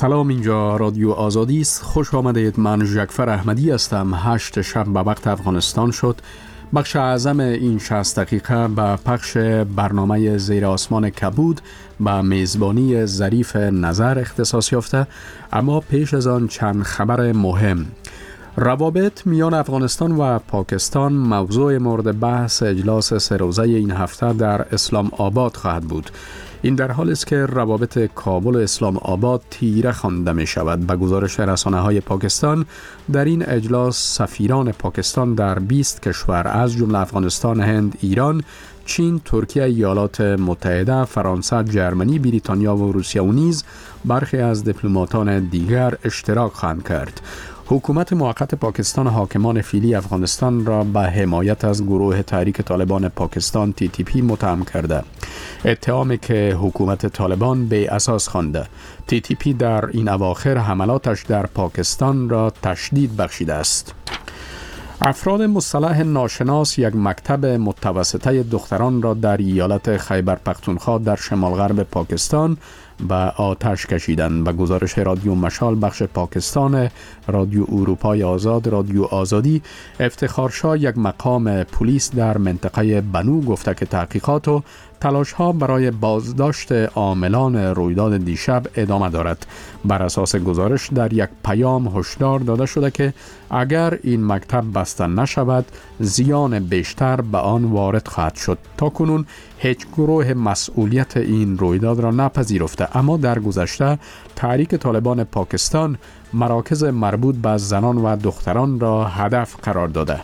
سلام، اینجا رادیو آزادی است. خوش آمدید. من ژکفر احمدی هستم. 8 شب به وقت افغانستان شد. بخش اعظم این 60 دقیقه به پخش برنامه زیر آسمان کبود به میزبانی ظریف نظر اختصاص یافته، اما پیش از آن چند خبر مهم. روابط میان افغانستان و پاکستان موضوع مورد بحث اجلاس سه روزه این هفته در اسلام آباد خواهد بود. این در حالی است که روابط کابل و اسلام آباد تیره خوانده می شود. به گزارش رسانه‌های پاکستان، در این اجلاس سفیران پاکستان در 20 کشور از جمله افغانستان، هند، ایران، چین، ترکیه، ایالات متحده، فرانسه، جرمنی، بریتانیا و روسیه و نیز برخی از دیپلماتان دیگر اشتراک خواهند کرد. حکومت موقت پاکستان حاکمان فعلی افغانستان را به حمایت از گروه تحریک طالبان پاکستان TTP متهم کرده. اتهامی که حکومت طالبان به اساس خوانده. TTP در این اواخر حملاتش در پاکستان را تشدید بخشیده است. افراد مسلح ناشناس یک مکتب متوسطه دختران را در ایالت خیبر پختونخوا در شمال غرب پاکستان به آتش کشیدند. به گزارش رادیو مشال بخش پاکستان، رادیو اروپای آزاد، رادیو آزادی، افتخارشاه یک مقام پلیس در منطقه بنو گفته که تحقیقات و تلاش ها برای بازداشت عاملان رویداد دیشب ادامه دارد. بر اساس گزارش در یک پیام هشدار داده شده که اگر این مکتب بسته نشود زیان بیشتر به آن وارد خواهد شد. تاکنون هیچ گروه مسئولیت این رویداد را نپذیرفته، اما در گذشته تحریک طالبان پاکستان مراکز مربوط به زنان و دختران را هدف قرار داده.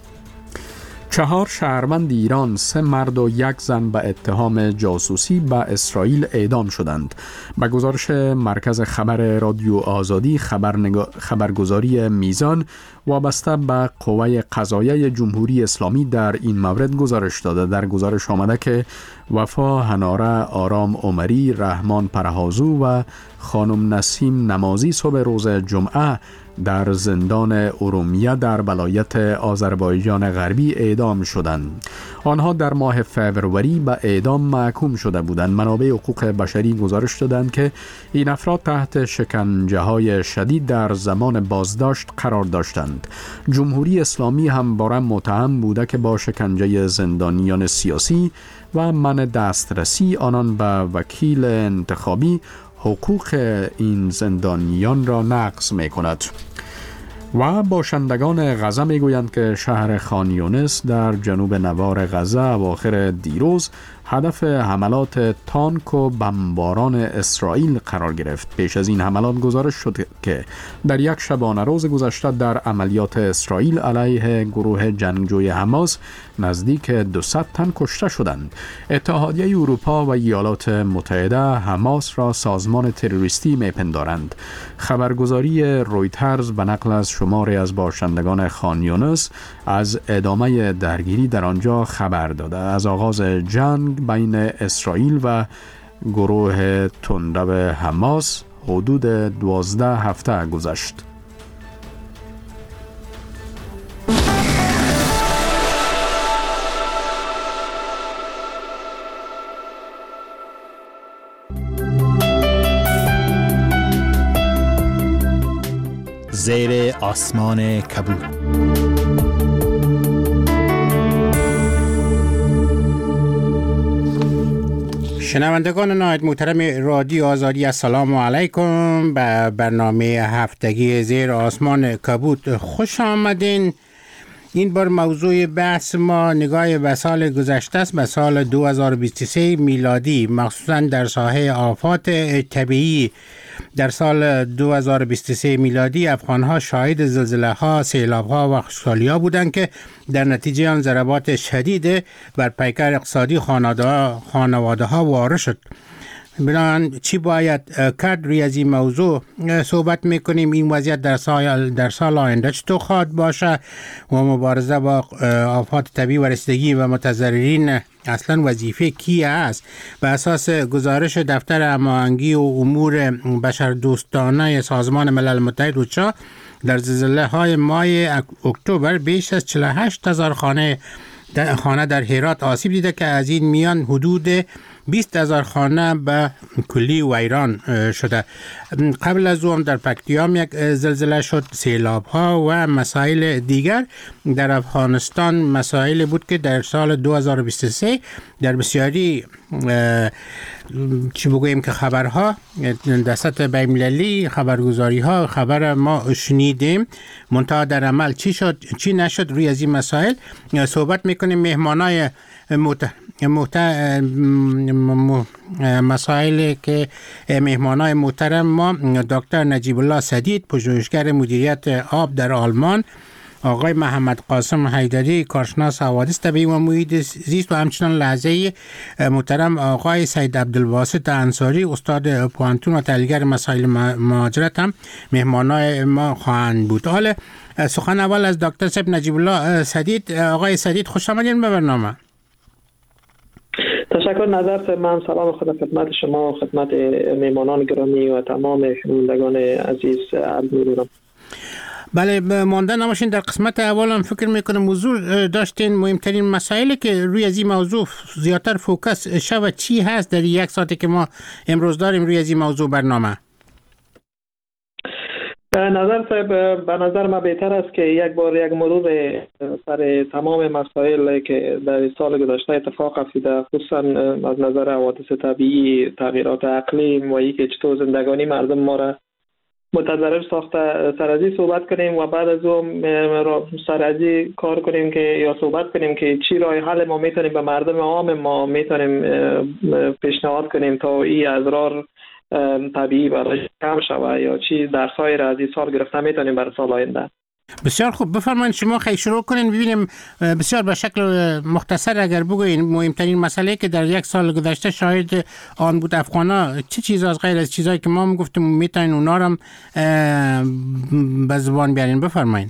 4 شهروند ایران، 3 مرد و 1 زن به اتهام جاسوسی به اسرائیل اعدام شدند. به گزارش مرکز خبر رادیو آزادی، خبرگزاری میزان وابسته به قوه قضاییه جمهوری اسلامی در این مورد گزارش داده. در گزارش آمده که وفا هناره، آرام عمری، رحمان پرهازو و خانم نسیم نمازی صبح روز جمعه در زندان ارومیه در ولایت آذربایجان غربی اعدام شدند. آنها در ماه فوریه به اعدام محکوم شده بودند. منابع حقوق بشری گزارش دادند که این افراد تحت شکنجه‌های شدید در زمان بازداشت قرار داشتند. جمهوری اسلامی همواره متهم بوده که با شکنجه زندانیان سیاسی و منع دسترسی آنان به وکیل انتخابی حقوق این زندانیان را نقض می کند. و باشندگان غزه می گویند که شهر خان یونس در جنوب نوار غزه اواخر دیروز هدف حملات تانک و بمباران اسرائیل قرار گرفت. پیش از این حملات گزارش شد که در یک شبانه روز گذشته در عملیات اسرائیل علیه گروه جنگجوی حماس نزدیک 200 تن کشته شدند. اتحادیه اروپا و ایالات متحده حماس را سازمان تروریستی میپندارند. خبرگزاری رویترز به نقل از شماری از باشندگان خان یونس از ادامه درگیری در آنجا خبر داده. از آغاز جنگ بین اسرائیل و گروه تندرو حماس حدود 12 هفته گذشت. زیر آسمان کبود. شنوندگان نهایت محترم رادیو آزادی، السلام علیکم. به برنامه هفتگی زیر آسمان کبود خوش آمدین. این بار موضوع بحث ما نگاه به سال گذشته است، به سال 2023 میلادی، مخصوصا در ساحه آفات طبیعی. در سال 2023 میلادی افغانها شاهد زلزله ها، سیلاب ها و خشکسالی ها بودند که در نتیجه آن ضربات شدید بر پیکر اقتصادی خانواده ها وارد شد. بنابراین چی باید کرد؟ روی از این موضوع صحبت میکنیم. این وضعیت در سال آینده چطور خواهد باشه و مبارزه با آفات طبیعی و رسیدگی و متضررین اصلا وظیفه کی است؟ به اساس گزارش دفتر هماهنگی و امور بشردوستانه سازمان ملل متحد اوچا، در زلزله های ماه اکتبر بیش از 48,000 خانه در هرات آسیب دیده که از این میان حدود 20,000 خانه به کلی ویران شده. قبل از او در پکتیام یک زلزله شد، سیلاب ها و مسائل دیگر. در افغانستان مسائل بود که در سال 2023 در بسیاری چی بگوییم که خبرها در سطح بین‌المللی، خبرگزاری ها خبر ما شنیدیم، منتها در عمل چی شد چی نشد. روی از این مسائل صحبت میکنیم. مهمانای مسائلی که مهمانای محترم ما دکتر نجیب الله سدید، پژوهشگر مدیریت آب در آلمان، آقای محمد قاسم حیدری، کارشناس حوادث طبیعی و محیط زیست، و همچنان لحظه محترم آقای سید عبدالباسط انصاری، استاد پوانتون و تحلیلگر مسائل مهاجرت هم مهمانای ما خواهند بود. حالا سخن اول از دکتر صاحب نجیب الله سدید. آقای سدید خوش آمدین به برنامه. تشکر نظر. من سلام خود خدمت شما و خدمت میهمانان گرامی و تمام شنوندگان عزیز عرض می‌کنم. بله، مانده نباشین. در قسمت اول هم فکر میکنم موضوع داشتین، مهمترین مسائلی که روی از این موضوع زیادتر فوکس شود چی هست در یک ساعتی که ما امروز داریم روی از این موضوع برنامه؟ به نظر من بهتر است که یک مرور سر تمام مسائل که در سال گذشته اتفاق افتاده، خصوصا از نظر حوادث طبیعی، تغییرات اقلیم و اینکه چطور زندگانی مردم ما را متضرر ساخته، سر از این صحبت کنیم و بعد از اون سر از این کار کنیم که یا صحبت کنیم که چی راه حل ما میتونیم به مردم عام ما میتونیم پیشنهاد کنیم تا این اضرار طبیعی برای کم شود یا چی در سایر از این سال گرفته میتونیم برای سال آینده. بسیار خوب، بفرمایید شما خیلی شروع کنین ببینیم بسیار به شکل مختصر اگر بگوین مهمترین مسئله که در یک سال گذشته شاهد آن بود افغانا چه چیزا از غیر از چیزایی که ما میگفتیم میتونین اونا رو به زبان بیارین. بفرمایید.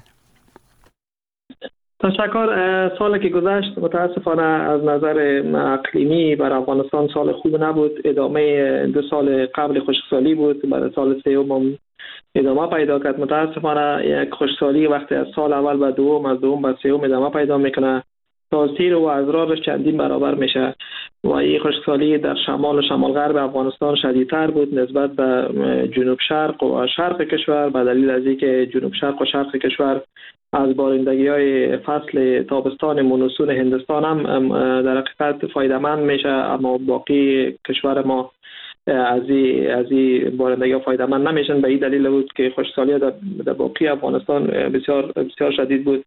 تشکر. سالی که گذشت متاسفانه از نظر اقلیمی بر افغانستان سال خوب نبود. ادامه 2 سال قبل خشکسالی بود، برای سال سوم ادامه پیدا کرد. متاسفانه یک خشکسالی وقتی از سال اول به دوم، از دوم به سوم ادامه پیدا میکنه، تاثیر و اضرارش چندین برابر میشه و این خشکسالی در شمال و شمال غرب افغانستان شدیدتر بود نسبت به جنوب شرق و شرق کشور، به دلیل از اینکه جنوب شرق و شرق کشور از بارندگی‌های فصل تابستان مونسون هندستان هم در حقیقت فایده‌مند میشه، اما باقی کشور ما از این بارندگی‌ها فایده‌مند نمیشن. به این دلیل بود که خشکسالی در باقی افغانستان بسیار بسیار شدید بود.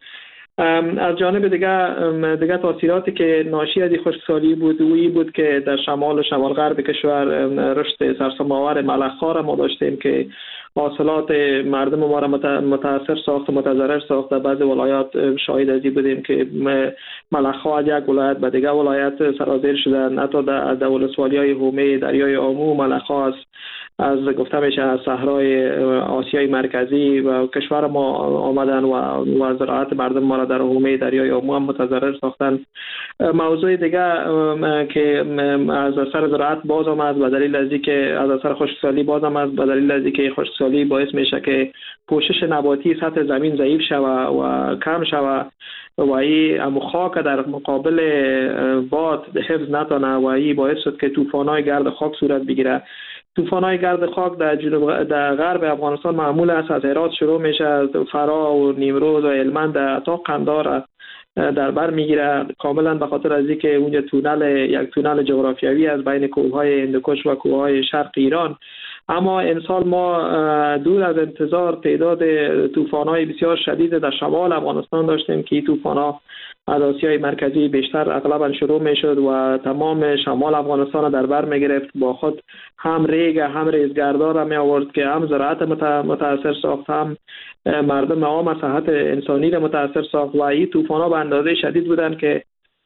از جانب دیگه تاثیراتی که ناشی از این خشکسالی بود بود که در شمال و شمال غرب کشور رشد سرسام‌آور ملخ‌ها را ما داشتیم که حاصلات مردم ما را متاثر ساخت و متضرر ساخت. در بعض ولایات شاهد از این بودیم که ملخ‌ها از یک ولایت به دیگر ولایت سرازیر شدن. حتی در ولسوالی‌های حومه دریای آمو ملخ‌ها از گفته میشه از صحرای آسیای مرکزی و کشور ما آمدن و زراعت مردم ما را در حومه دریای آمو هم متضرر ساختن. موضوع دیگه که از اثر زراعت باز آمد به دلیل از اینکه از اثر خشکسالی باز آمد به دلیل از اینکه خشکسالی باعث میشه که پوشش نباتی سطح زمین ضعیف شود و کم شود و این خاک در مقابل باد حفظ نتونه و این باعث شد که طوفان‌های گرد خاک صورت بگیره. طوفان‌های گرد خاک در غرب افغانستان معمول است، از هرات شروع میشه، از فرا و نیمروز و هلمند تا قندهار در بر میگیره، کاملا به خاطر از اینکه اونجا یک تونل جغرافیایی از بین کوههای هندوکش و کوههای شرق ایران. اما امسال ما دور از انتظار تعداد طوفان‌های بسیار شدید در شمال افغانستان داشتیم که این طوفان‌ها از آسیای مرکزی بیشتر اغلبا شروع میشد و تمام شمال افغانستان در بر میگرفت، با خود هم ریگ هم ریزگردها را می آورد که هم زراعت متاثر ساخت، هم مردم عام صحت انسانی را متاثر ساخت و این طوفان‌ها به اندازه شدید بودند که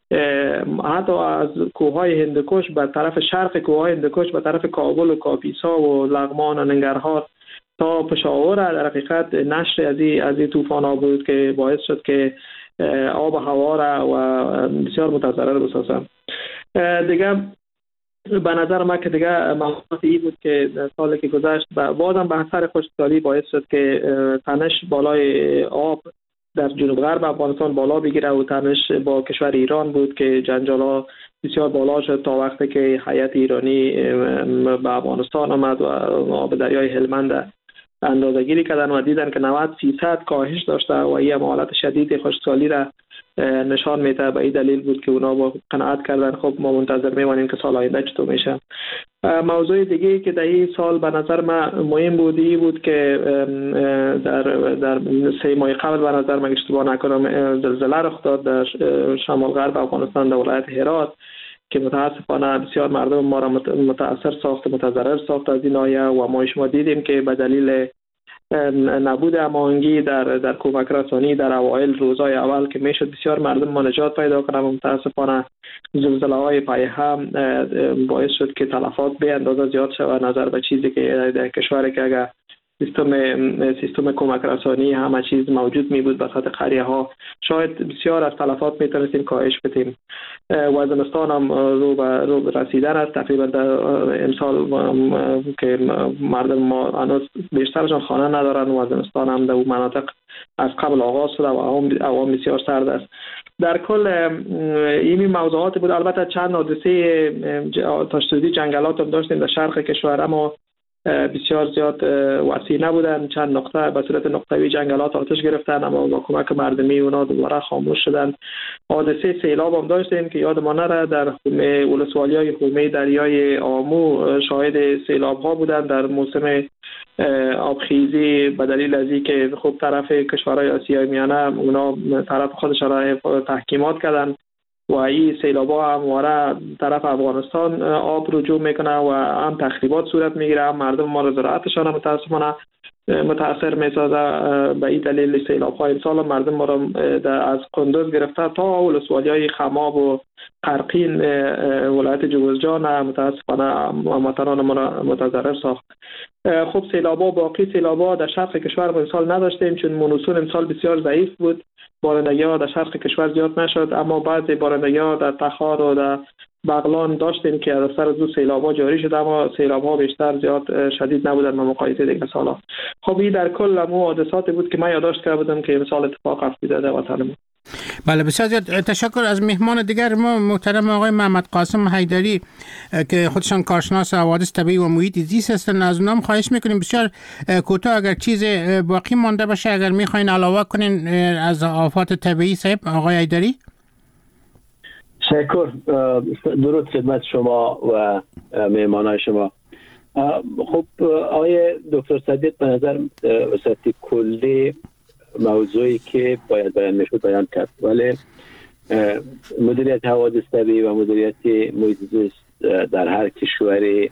حتی از کوههای هندوکش به طرف شرق کوههای هندوکش به طرف کابل و کاپیسا و لغمان و ننگرهار تا پشاور در حقیقت نشر از این طوفان‌ها بود که باعث شد که آب و هوا را و بسیار متضرر بسازم. دیگه به نظر من که دیگه موضوع این بود که سالی که گذشت بازم به اثر خشکسالی باعث شد که تنش بالای آب در جنوب غرب افغانستان بالا بگیره و تنش با کشور ایران بود که جنجال‌ها بسیار بالا شد تا وقتی که هیئت ایرانی به افغانستان آمد و آب دریای هلمند اندازه‌گیری کردن و دیدن که 90% کاهش داشته و این حالت شدید خشکسالی را نشان میده. به این دلیل بود که اونا با قناعت کردن. خب ما منتظر میمانیم که سال آینده چطور میشه. موضوع دیگه که در این سال به نظر من مهم بود که در 3 ماه قبل به نظر من اشتباه نکنم زلزله رخ داد در شمال غرب افغانستان در ولایت هرات که متاسفانه بسیار مردم ما را متاثر ساخت، متضرر ساخت از این ناحیه و ما شما دیدیم که به دلیل نبود هماهنگی در کمک رسانی در اوایل روزهای اول که میشد بسیار مردم ما نجات پیدا کنند، متاسفانه زلزله های پای هم باعث شد که تلفات به اندازه زیاد شود. نظر به چیزی که در کشور که اگر سیستم کمک رسانی همه چیز موجود می بود وسط قریه ها، شاید بسیار از تلفات می تونستیم کاهش بدیم. و زمستان هم رو رسیدن است. تقریبا در امسال که مردم ما هنوز بیشترشان خانه ندارن و زمستان هم در مناطق از قبل آغاز شده و هوا بسیار سرد است. در کل این موضوعات بود. البته چند حادثه تشدید جنگلات هم داشتیم در شرق کشور، اما بسیار زیاد وسیع نبودن. چند نقطه به صورت نقطه‌ای جنگلات آتش گرفتن اما با کمک مردمی اونا دوباره خاموش شدن. حادثه سیلاب هم داشتیم که یاد ما نره در ولسوالی‌های حومه دریای آمو شاهد سیلاب ها بودن در موسم آبخیزی به دلیل از اینکه خب طرف کشورهای آسیای میانه اونا طرف خودشان را تحکیمات کردن و این سیلابا همواره طرف افغانستان آب رجوع میکنه و هم تخریبات صورت میگیره، هم مردم ما را زراعتشان متاسفانه متاثر میسازه. به این دلیل سیلاب های امسال مردم ما را از قندوز گرفته تا ولسوالی‌های خماب و قرقین ولایت جوزجان متاسفانه هموطنان ما را متضرر ساخت. خب سیلابا باقی سیلابا در شرق کشور امسال نداشتیم چون مونسون امسال بسیار ضعیف بود. بارندگی ها در شرق کشور زیاد نشد اما بعضی بارندگی ها در تخار و در بغلان داشتیم که از سر دو سیلاب ها جاری شد اما سیلاب ها بیشتر زیاد شدید نبودن به مقایسه دیگر سالا. خب این در کل مو حادثاتی بود که من یادداشت کرده بودم که امسال اتفاق افتاده در وطن ما. بله بسیار زیاد تشکر. از مهمان دیگر ما محترم آقای محمد قاسم حیدری که خودشان کارشناس حوادث طبیعی و محیط زیست هستند از اونام خواهش میکنیم بسیار کوتاه اگر چیز باقی مانده باشه اگر میخواین علاوه کنین از آفات طبیعی. صاحب آقای حیدری. تشکر. درود خدمت شما و مهمانان شما. خب آقای دکتر صدیق به نظر وسط کلی موضوعی که باید بیان میشد بیان کرد، ولی مدیریت حوادث طبیعی و مدیریت محیط زیست در هر کشوری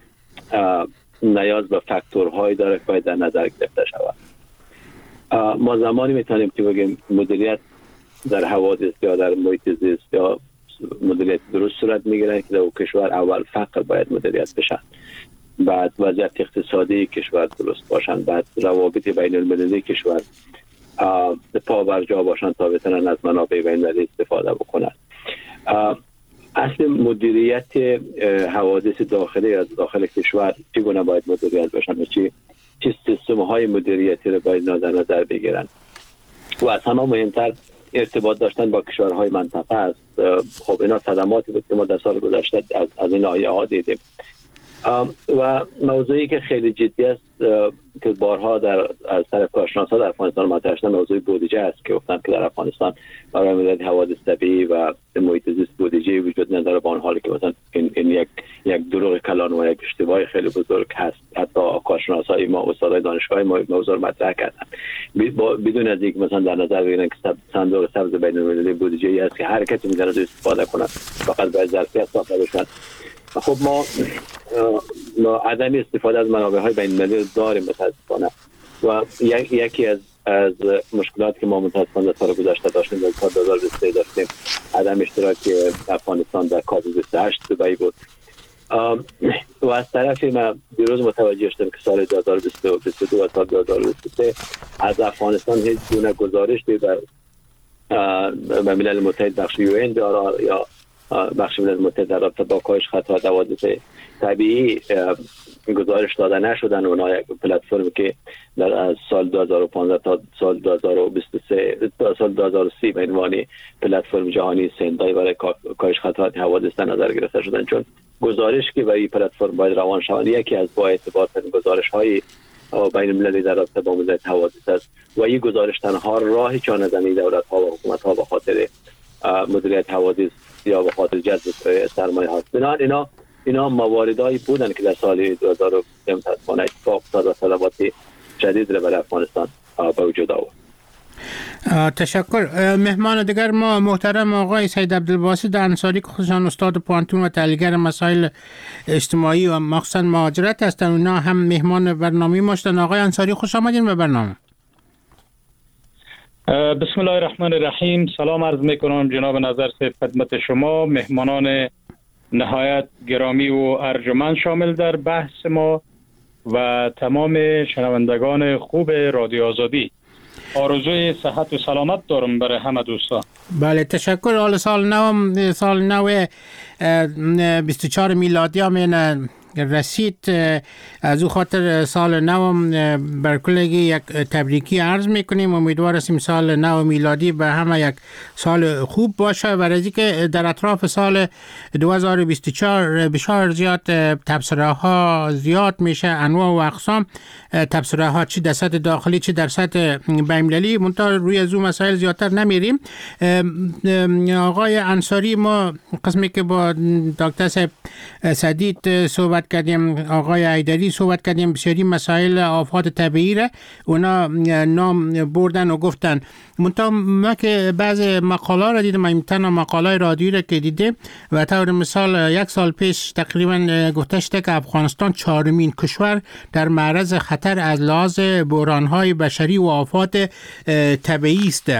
نیاز به فاکتورهایی داره که باید در نظر گرفته شود. ما زمانی میتونیم که بگیم مدیریت در حوادث یا در محیط زیست یا مدیریت درست صورت میگیره که در کشور اول فقر باید مدیریت بشن، بعد وضعیت اقتصادی کشور درست باشن، بعد روابط بین المللی کشور پا بر جا باشن تا بتونن از منابع بین المللی استفاده بکنن. اصل مدیریت حوادث داخلی از داخل کشور چگونه باید مدیریت باشن و چه سیستم های مدیریتی رو باید در نظر بگیرن و از همه مهمتر ارتباط داشتن با کشورهای منطقه است. خب اینا صدماتی بود که ما در سال گذشته از این ناحیه ها دیدیم و موضوعی که خیلی جدی است که بارها از طرف کارشناسان در افغانستان مطرح شده موضوع بودجه است که گفتن که در افغانستان برای مدیریت حوادث طبیعی و محیط زیست بودجه وجود نداره، با آن حالی که مثلا این یک دروغ کلان و یک اشتباه خیلی بزرگ هست. حتی کارشناسای ما استادای دانشگاه ما موضوع مطرح کردن بدون از اینکه مثلا در نظر بگیرن که صندوق سبز بین المللی بودجه است که هر کسی میتونه استفاده کنه، فقط باید ظرفیت ساخته بشن. خب ما عدم استفاده از منابع های بین المللی داریم متاسفانه و یکی از مشکلات که ما متاسفانه در سال گذشته داشتیم در سال 2023 داشتیم عدم اشتراک افغانستان در کاپ 28 دبی بود و از طرف ما دیروز متوجه شدیم که سال 2022 و سال 2023 از افغانستان هیچ گونه گزارشی به ملل متحد بخش UN یا بخش ملل متحد در رابطه با کاهش خطرات حوادث طبیعی گزارش داده نشدن. اونها یک پلتفرمی که در سال 2015 تا سال 2023 تا سال 2030 به عنوان پلتفرم جهانی سندای برای کاهش خطرات حوادث در نظر گرفته شدن، چون گزارش که برای پلتفرم باید روان شود یکی از با اعتبار گزارش های بین المللی در رابطه با مدیریت حوادث است و این گزارش تنها راه چانه‌زنی دولت ها و حکومت ها به خاطر مدیریت حوادث یا به خاطر جذب سرمایه هاست. بنابراین اینا مواردایی بودن که در سال 2003 متاسفانه اتفاق افتاد و صدمات شدید را برای افغانستان به وجود آورد. تشکر. مهمان دیگر ما محترم آقای سید عبدالباسط انصاری که خودشان استاد پانتون و تحلیلگر مسائل اجتماعی و مخصوصا مهاجرت هستند. اونا هم مهمان برنامه ما شدن. آقای انصاری خوش آمدین به برنامه. بسم الله الرحمن الرحیم. سلام عرض میکنم جناب نظر صاحب خدمت شما، مهمانان نهایت گرامی و ارجمند شامل در بحث ما و تمام شنوندگان خوب رادیو آزادی. آرزوی صحت و سلامت دارم برای همه دوستان. بله تشکر. حال سال نو 24 میلادی هم رسید. از او خاطر سال نو بر کلگی یک تبریکی عرض میکنیم. امیدوار هستیم سال نو میلادی به همه یک سال خوب باشه و از اینکه در اطراف سال 2024 بسیار زیاد تبصره ها زیاد میشه، انواع و اقسام تبصره ها، چی در سطح داخلی چی در سطح بین‌المللی. منتها روی از اون مسائل زیادتر نمیریم. آقای انصاری، ما قسمی که با دکتر صاحب سدید صحبت کردیم، آقای حیدری صحبت کردیم، بسیاری مسائل آفات طبیعی را اونا نام بردن و گفتن. منتها ما که بعض مقاله را دیدم، من تنها مقاله رادیویی را که دیدم و طور مثال یک سال پیش تقریبا گفته شده که افغانستان 4مین کشور در معرض خطر از لحاظ بحران‌های بشری و آفات طبیعی است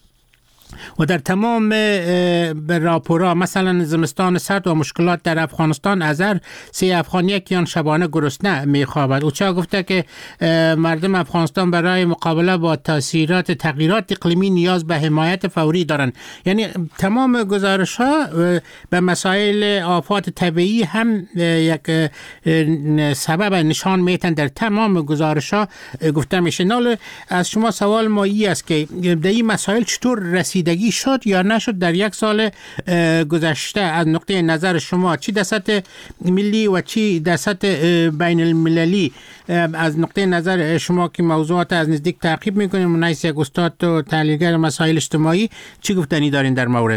و در تمام راپورها مثلا زمستان سرد و مشکلات در افغانستان از هر 3 افغانی یکیان شبانه گرسنه میخوابد. او چه گفته که مردم افغانستان برای مقابله با تاثیرات تغییرات اقلیمی نیاز به حمایت فوری دارند. یعنی تمام گزارش ها به مسائل آفات طبیعی هم یک سبب نشان میتن، در تمام گزارش ها گفته میشه. نال از شما سوال ما این است که در این مسائل چطور رسیدگی شد یا نشد در یک سال گذشته از نقطه نظر شما، چی در سطح ملی و چی در سطح بین المللی؟ از نقطه نظر شما که موضوعات از نزدیک تعقیب میکنیم، منیس یک استاد و تحلیلگر مسائل اجتماعی، چی گفتنی دارین در مورد؟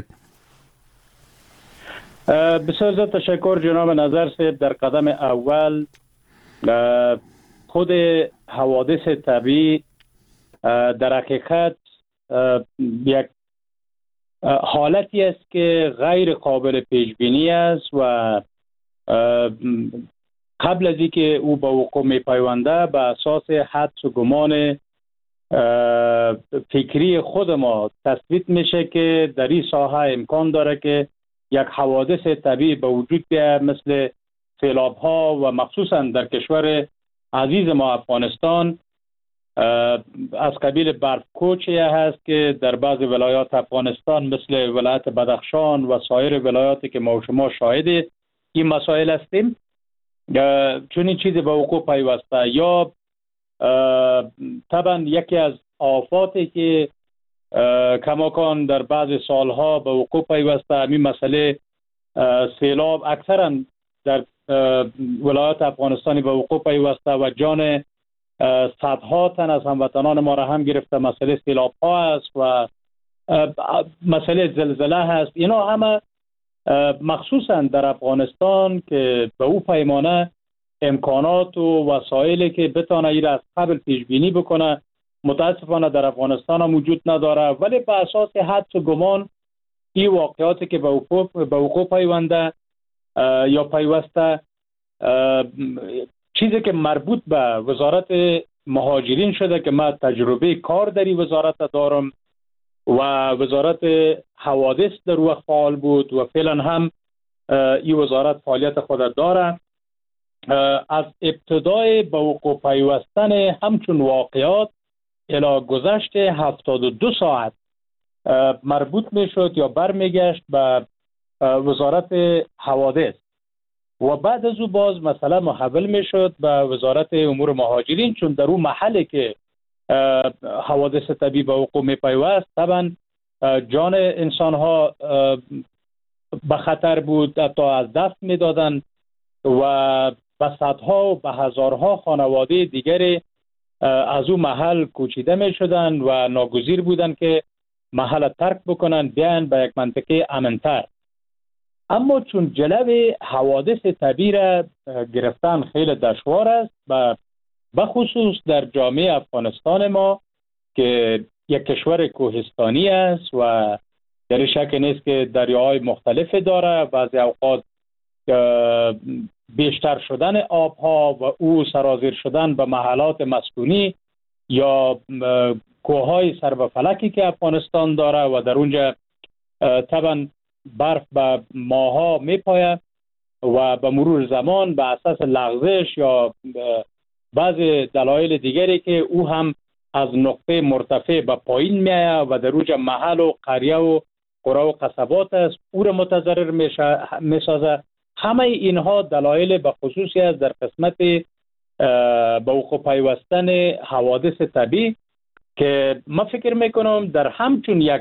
بسیار زیاد تشکر جناب نظر صاحب. در قدم اول خود حوادث طبیعی در حقیقت یک حالتی است که غیر قابل پیش بینی است و قبل از اینکه او به وقوع می پیونده به اساس حدس و گمان فکری خود ما تثبیت میشه که در این ساحه امکان داره که یک حوادث طبیعی به وجود بیاید مثل سیلاب ها و مخصوصا در کشور عزیز ما افغانستان از قبیل برفکوچی هست که در بعض ولایات افغانستان مثل ولایت بدخشان و سایر ولایاتی که ما و شما شاهد این مسائل هستیم، چون این چیزی به وقوع پیوسته. یا طبعا یکی از آفاتی که کماکان در بعض سالها به وقوع پیوسته همین مسئله سیلاب اکثرا در ولایات افغانستانی به وقوع پیوسته و جان صدها تن از هموطنان ما را هم گرفته. مسئله سیلاب ها است و مسئله زلزله هست. اینا همه مخصوصا در افغانستان که به او پیمانه امکانات و وسایلی که بتانه این را از قبل پیش بینی بکنه متاسفانه در افغانستان هم وجود نداره. ولی به اساس حدس و گمان این واقعاتی که به وقوع پیونده یا پیوسته، چیزی که مربوط به وزارت مهاجرین شده که من تجربه کار در این وزارت دارم و وزارت حوادث در وقت فعال بود و فعلا هم این وزارت فعالیت خود داره. از ابتدای به وقوع پیوستن همچون واقعات الی گذشت 72 ساعت مربوط می شد یا برمیگشت به وزارت حوادث و بعد از او باز مسئله محول می شد به وزارت امور مهاجرین، چون در اون محلی که حوادث طبیعی به وقوع می پیوست طبعا جان انسان ها به خطر بود، حتی از دست می دادن و به صدها و به هزارها خانواده دیگری از اون محل کوچیده می شدن و ناگزیر بودن که محل ترک بکنن بیان به یک منطقه امنتر. اما چون جلو حوادث طبیعی را گرفتن خیلی دشوار است و به خصوص در جامعه افغانستان ما که یک کشور کوهستانی است و در شک نیست که دریاهای مختلفی داره، بعضی اوقات بیشتر شدن آبها و او سرازیر شدن به محلات مسکونی یا کوههای سر به فلکی که افغانستان داره و در اونجا طبعا برف به ماها میپاید و به مرور زمان به اساس لغزش یا بعضی دلایل دیگری که او هم از نقطه مرتفع به پایین میآید و در اونجا محل و قریه و قرى و قصبات است، او را متضرر میسازه. همه اینها دلایل به خصوصی است در قسمت به وقوع پیوستن حوادث طبیعی که من فکر میکنم در همچون یک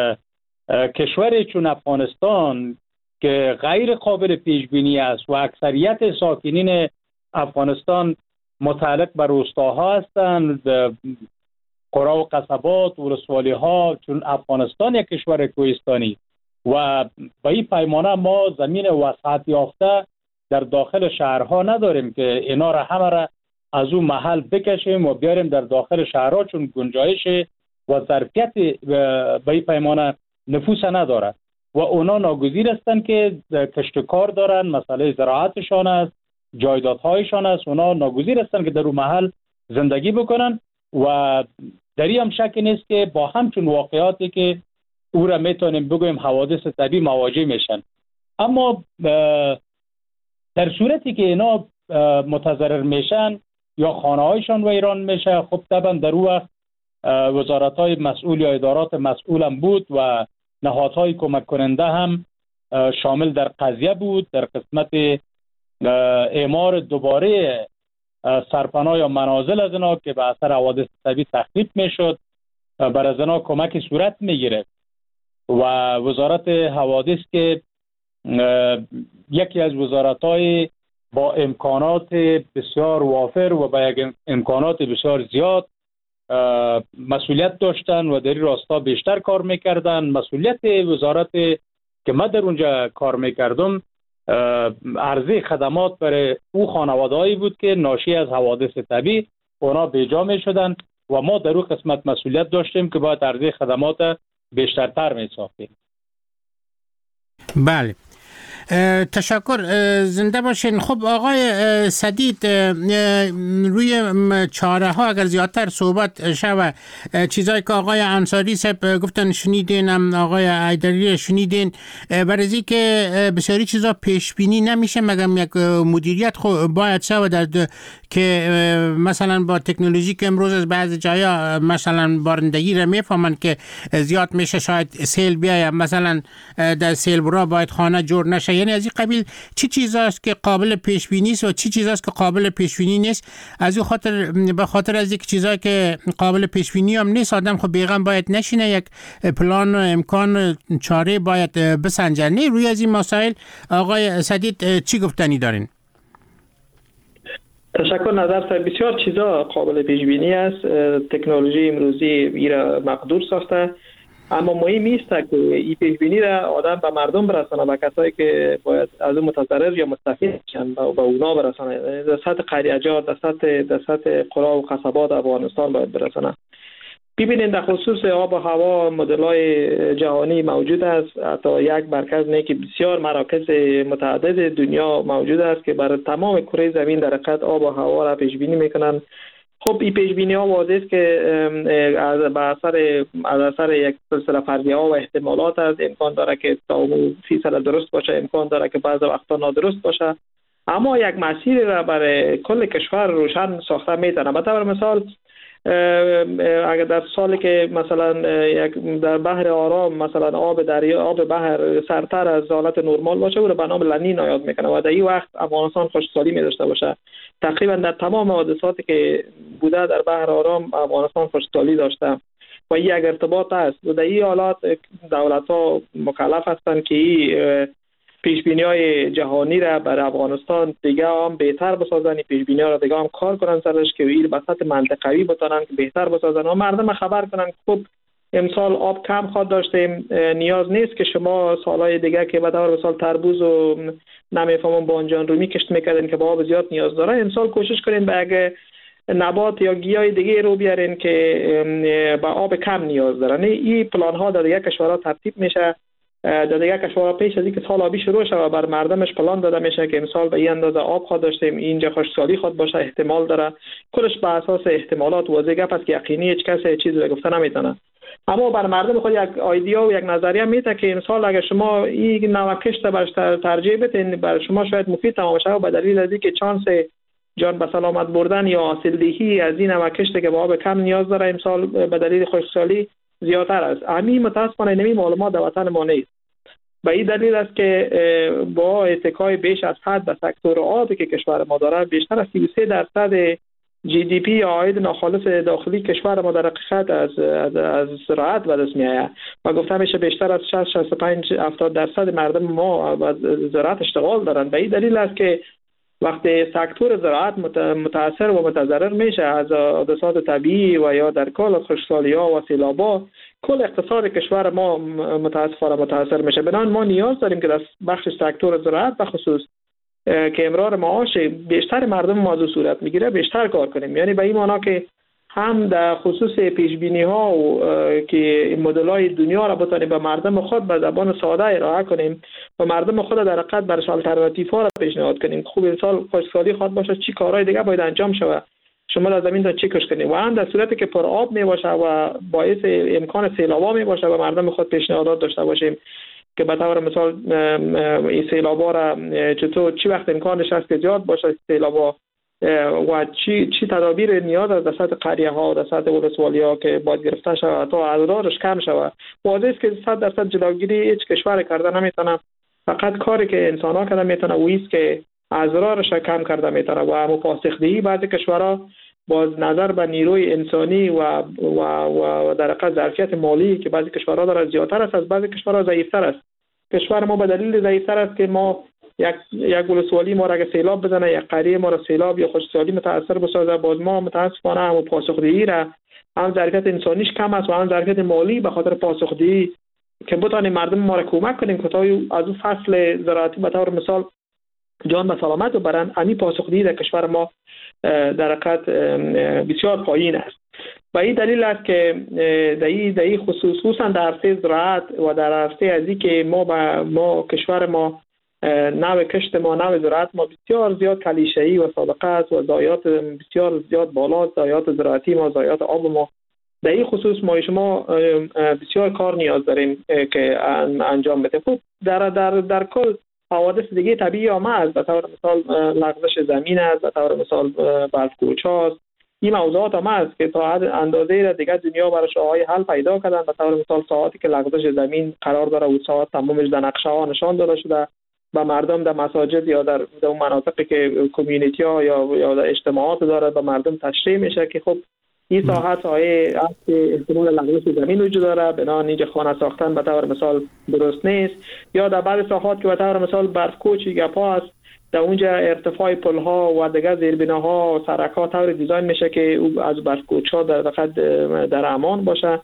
کشوری چون افغانستان که غیر قابل پیش بینی است و اکثریت ساکنین افغانستان متعلق به روستاها هستند، قرى و قصبات و ولسوالی ها، چون افغانستان یک کشور کوهستانی و به این پیمانه ما زمین وسعت یافته در داخل شهرها نداریم که اینا را همه را از اون محل بکشیم و بیاریم در داخل شهرها، چون گنجایش و ظرفیت به این پیمانه نفوس نداره و اونا ناگزیر هستند که کشتکار دارن، مسئله زراعتشان است، جایدادهایشان است، اونا ناگزیر هستند که در اون محل زندگی بکنن و در این هم شک نیست که با همچون واقعاتی که او را میتونیم بگویم حوادث طبیعی مواجه میشن. اما در صورتی که اینا متضرر میشن یا خانه هایشان ویران میشه، خب طبعا در اون وقت وزارت های مسئول یا ادارات مسئول هم بود و نهادهای کمک کننده هم شامل در قضیه بود در قسمت اعمار دوباره سرپناه یا منازل از اینا که به اثر حوادث طبیعی تخریب میشد بر از اینا کمک صورت میگیره و وزارت حوادث که یکی از وزارت‌های با امکانات بسیار وافر و با یک امکانات بسیار زیاد مسئولیت داشتن و در این راستا بیشتر کار میکردن. مسئولیت وزارت که من در اونجا کار میکردم عرضه خدمات برای او خانواده‌ای بود که ناشی از حوادث طبیعی اونا بیجا میشدن و ما در اون قسمت مسئولیت داشتیم که باید عرضه خدمات بیشترتر میساختیم. بله، تشکر، زنده باشین. خب آقای سدید، روی چاره ها اگر زیادتر صحبت شود، چیزایی که آقای انصاری صاحب گفتن شنیدین، هم آقای ایدری شنیدین، برای که بسیاری چیزا پیش بینی نمیشه مگم یک مدیریت باید شود که مثلا با تکنولوژی که امروز از بعضی جایا مثلا بارندگی را میفهمن که زیاد میشه، شاید سیل بیاید، مثلا در سیل برا باید خانه جور نشه. یعنی از این قبیل چی چیزاست که قابل پیش بینی است و چی چیزاست که قابل پیش بینی نیست. از این خاطر به خاطر از یک چیزایی که قابل پیش بینی هم نیست، آدم خب بیغم باید نشینه، یک پلان و امکان چاره باید بسنجه. روی از این مسائل آقای سدید چی گفتنی دارین؟ تشکر. نظر بسیار چیزا قابل پیش بینی است. تکنولوژی امروزی ایرا مقدور ساخته، اما مهم است که این پیش بینی را آدم به مردم برسانه، به کسایی که باید از اون متضرر یا مستفید شن به اونا برسانه، در سطح قریه‌جات، در سطح قرى و قصبات افغانستان باید برسانه. ببینید در خصوص آب و هوا مدل‌های جهانی موجود است، حتی یک مرکز نه که بسیار مراکز متعدد دنیا موجود است که برای تمام کره زمین در حقیقت آب و هوا را پیش بینی میکنن. خب این پیش بینی ها واضح است که از اثر یک سلسله فرضیه ها و احتمالات است. امکان داره که تا 30% درست باشه، امکان داره که بعضی وقتا نادرست باشه، اما یک مسیر را برای کل کشور روشن ساخته میتونه. مثلا مثال اگر در سالی که مثلا در بحر آرام مثلا آب دریا آب بحر سرتر از حالت نرمال باشه او را به نام لنینا یاد میکنه و در این وقت افغانستان خشکسالی می داشته باشه. تقریبا در تمام حادثاتی که بوده در بحر آرام افغانستان خشکسالی داشته و این یک ارتباط است و در این حالات دولت‌ها مکلف هستند که پیشبینی‌های جهانی را برای افغانستان دیگه هم بهتر بسازن، پیشبینی‌ها را دیگه هم کار کنن سرش که این به سطح منطقوی بتونن که بهتر بسازن و مردم خبر کنن که خب امسال آب کم خواهد داشتیم، نیاز نیست که شما سالهای دیگه که به طور مثال تربوز و نمیفهمم بانجان رومی کشت میکردین که با آب زیاد نیاز داره، امسال کوشش کنین به اگه نبات یا گیاه دیگه رو بیارین که با آب کم نیاز دارن. این پلان ها در دیگه کشورها ترتیب میشه، در دیگه کشورها پیش از اینکه سال آبی شروع شود بر مردمش پلان داده میشه که امسال به این اندازه آب خواهد داشتیم، اینجا خشکسالی خواهد باشه، احتمال داره. کلش به اساس احتمالات واضح گپ است که یقینی هیچ کس چیزی گفته نمیتونه، اما بر مردم خود یک ایده و یک نظریه میده که امسال اگر شما این نوع کشت برش ترجیح بدین بر شما شاید مفید تمام بشه و به دلیل از اینکه چانس جان به سلامت بردن یا حاصلدهی از این نوع کشت که با آب کم نیاز داره امسال به دلیل خشکسالی زیادتر است. همین متاسفانه نمی معلومات در وطن ما نیست. به این دلیل است که با اتکای بیش از حد به سکتور آبی که کشور ما داره، بیشتر از 33% جی دی پی یا عاید ناخالص داخلی کشور ما در حقیقت از زراعت به دست میآید و گفته میشه بیشتر از 60-65-70% مردم ما از زراعت اشتغال دارند. به این دلیل است که وقتی سکتور زراعت متاثر و متضرر میشه از حادثات طبیعی و یا در کل خشکسالی‌ها و سیلاب‌ها، کل اقتصاد کشور ما متاسفانه متاثر میشه. بنابراین ما نیاز داریم که در بخش سکتور زراعت به خصوص که امرار معاش بیشتر مردم موضوع صورت میگیره بیشتر کار کنیم، یعنی به این معنا که هم در خصوص پیشبینی ها و که مدل های دنیا را بتونیم به مردم خود به زبان ساده ارائه کنیم و مردم خود در حقیقت برش الटरनेटिव ها را پیشنهاد کنیم. خوب این سال خشکسالی خواهد باشه، چی کارهای دیگه باید انجام شود، شما در زمین تا چی کش کنیم و هم در صورتی که پر آب می باشه و باعث امکان سیلاب می باشه و مردم خود پیشنهادات داشته باشیم که به طور مثال این سیلابا را چطور چی وقت امکانش هست که زیاد باشه سیلابا و چی تدابیر نیاز از سطح قریه ها و در سطح ولسوالی ها که باید گرفته شود تا اضرارش کم شود. واضح است که 100% جلوگیری هیچ کشور کرده نمیتونه، فقط کاری که انسان ها کرده میتونه و ایست که اضرارش کم کرده میتونه و مپاسخدهی بعضی کشورها باز نظر به نیروی انسانی و در حقیقت ظرفیت مالی که بعضی کشورها داره زیادتر است، از بعضی کشورها ضعیفتر است. کشور ما به دلیل ضعیفتر است که ما یک ولسوالی ما را اگه سیلاب بزنه، یک قریه ما را سیلاب یا خشکسالی متاثر بسازه، باز ما متاسفانه هم پاسخدهی را هم ظرفیت انسانیش کم است و هم ظرفیت مالی به خاطر پاسخدهی که بتونیم مردم ما را کمک کنیم که تا از اون فصل زراعتی به طور مثال جان به سلامت ببرن، همین پاسخدهی در کشور ما در حقیقت بسیار پایین است. و این دلیل است که در این خصوصا در عرصه زراعت و در عرصه ازی که ما کشور ما نوع کشت ما نوع زراعت ما بسیار زیاد کلیشه‌ای و سابقه است و ضایعات بسیار زیاد بالا، ضایعات زراعتی ما، ضایعات آب ما. در این خصوص ما شما بسیار کار نیاز داریم که انجام بدیم. خب در کل حوادث دیگه طبیعی هم هست، به طور مثال لغزش زمین است، به طور مثال برف‌کوچ هاست. این موضوعات هم هست که تا حد اندازه‌ای را دیگه دنیا براش راه‌های حل پیدا کردن. به طور مثال ساعتی که لغزش زمین قرار داره و ساعت تمامش در نقشه ها نشان داده شده و مردم در مساجد یا در اون مناطقی که کمیونیتی ها یا در اجتماعات داره به مردم تشریح میشه که خب این ساعت های است احتمال لغزش زمین وجود داره، بنابراین اینجا خانه ساختن به طور مثال درست نیست. یا در بعض ساحات که به طور مثال برف‌کوچ گپا است، در اونجا ارتفاع پل ها و دیگر زیربناها و سرک ها طور دیزاین میشه که او از برف‌کوچ ها در امان باشه.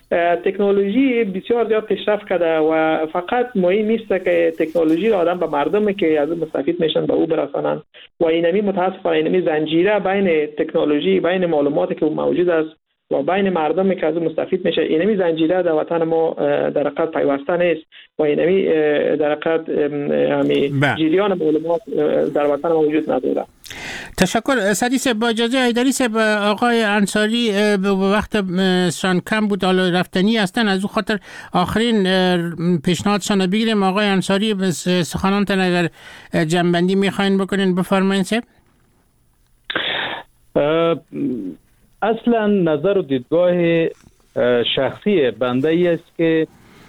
تکنولوژی بسیار زیاد پیشرفت کرده و فقط مهم نیست که تکنولوژی را آدم به مردمی که از مستفید میشن به او برسانن و اینمی متاسفانه اینمی زنجیره بین تکنولوژی، بین معلوماتی که موجود است و بین مردمی که از مستفید میشه، اینمی زنجیره در وطن ما در حقیقت پیوسته نیست و اینمی در حقیقت جریان معلومات در وطن ما وجود نداره. تشکر سعدی صاحب. با اجازه حیدری صاحب، آقای انصاری به وقت شان کم بود، حالا رفتنی هستن، از اون خاطر آخرین پیشنهادشان بگیریم. آقای انصاری سخنانتان اگر جنبندی میخواین بکنین بفرمایید صاحب. اصلا نظر و دیدگاه شخصی بنده ای است که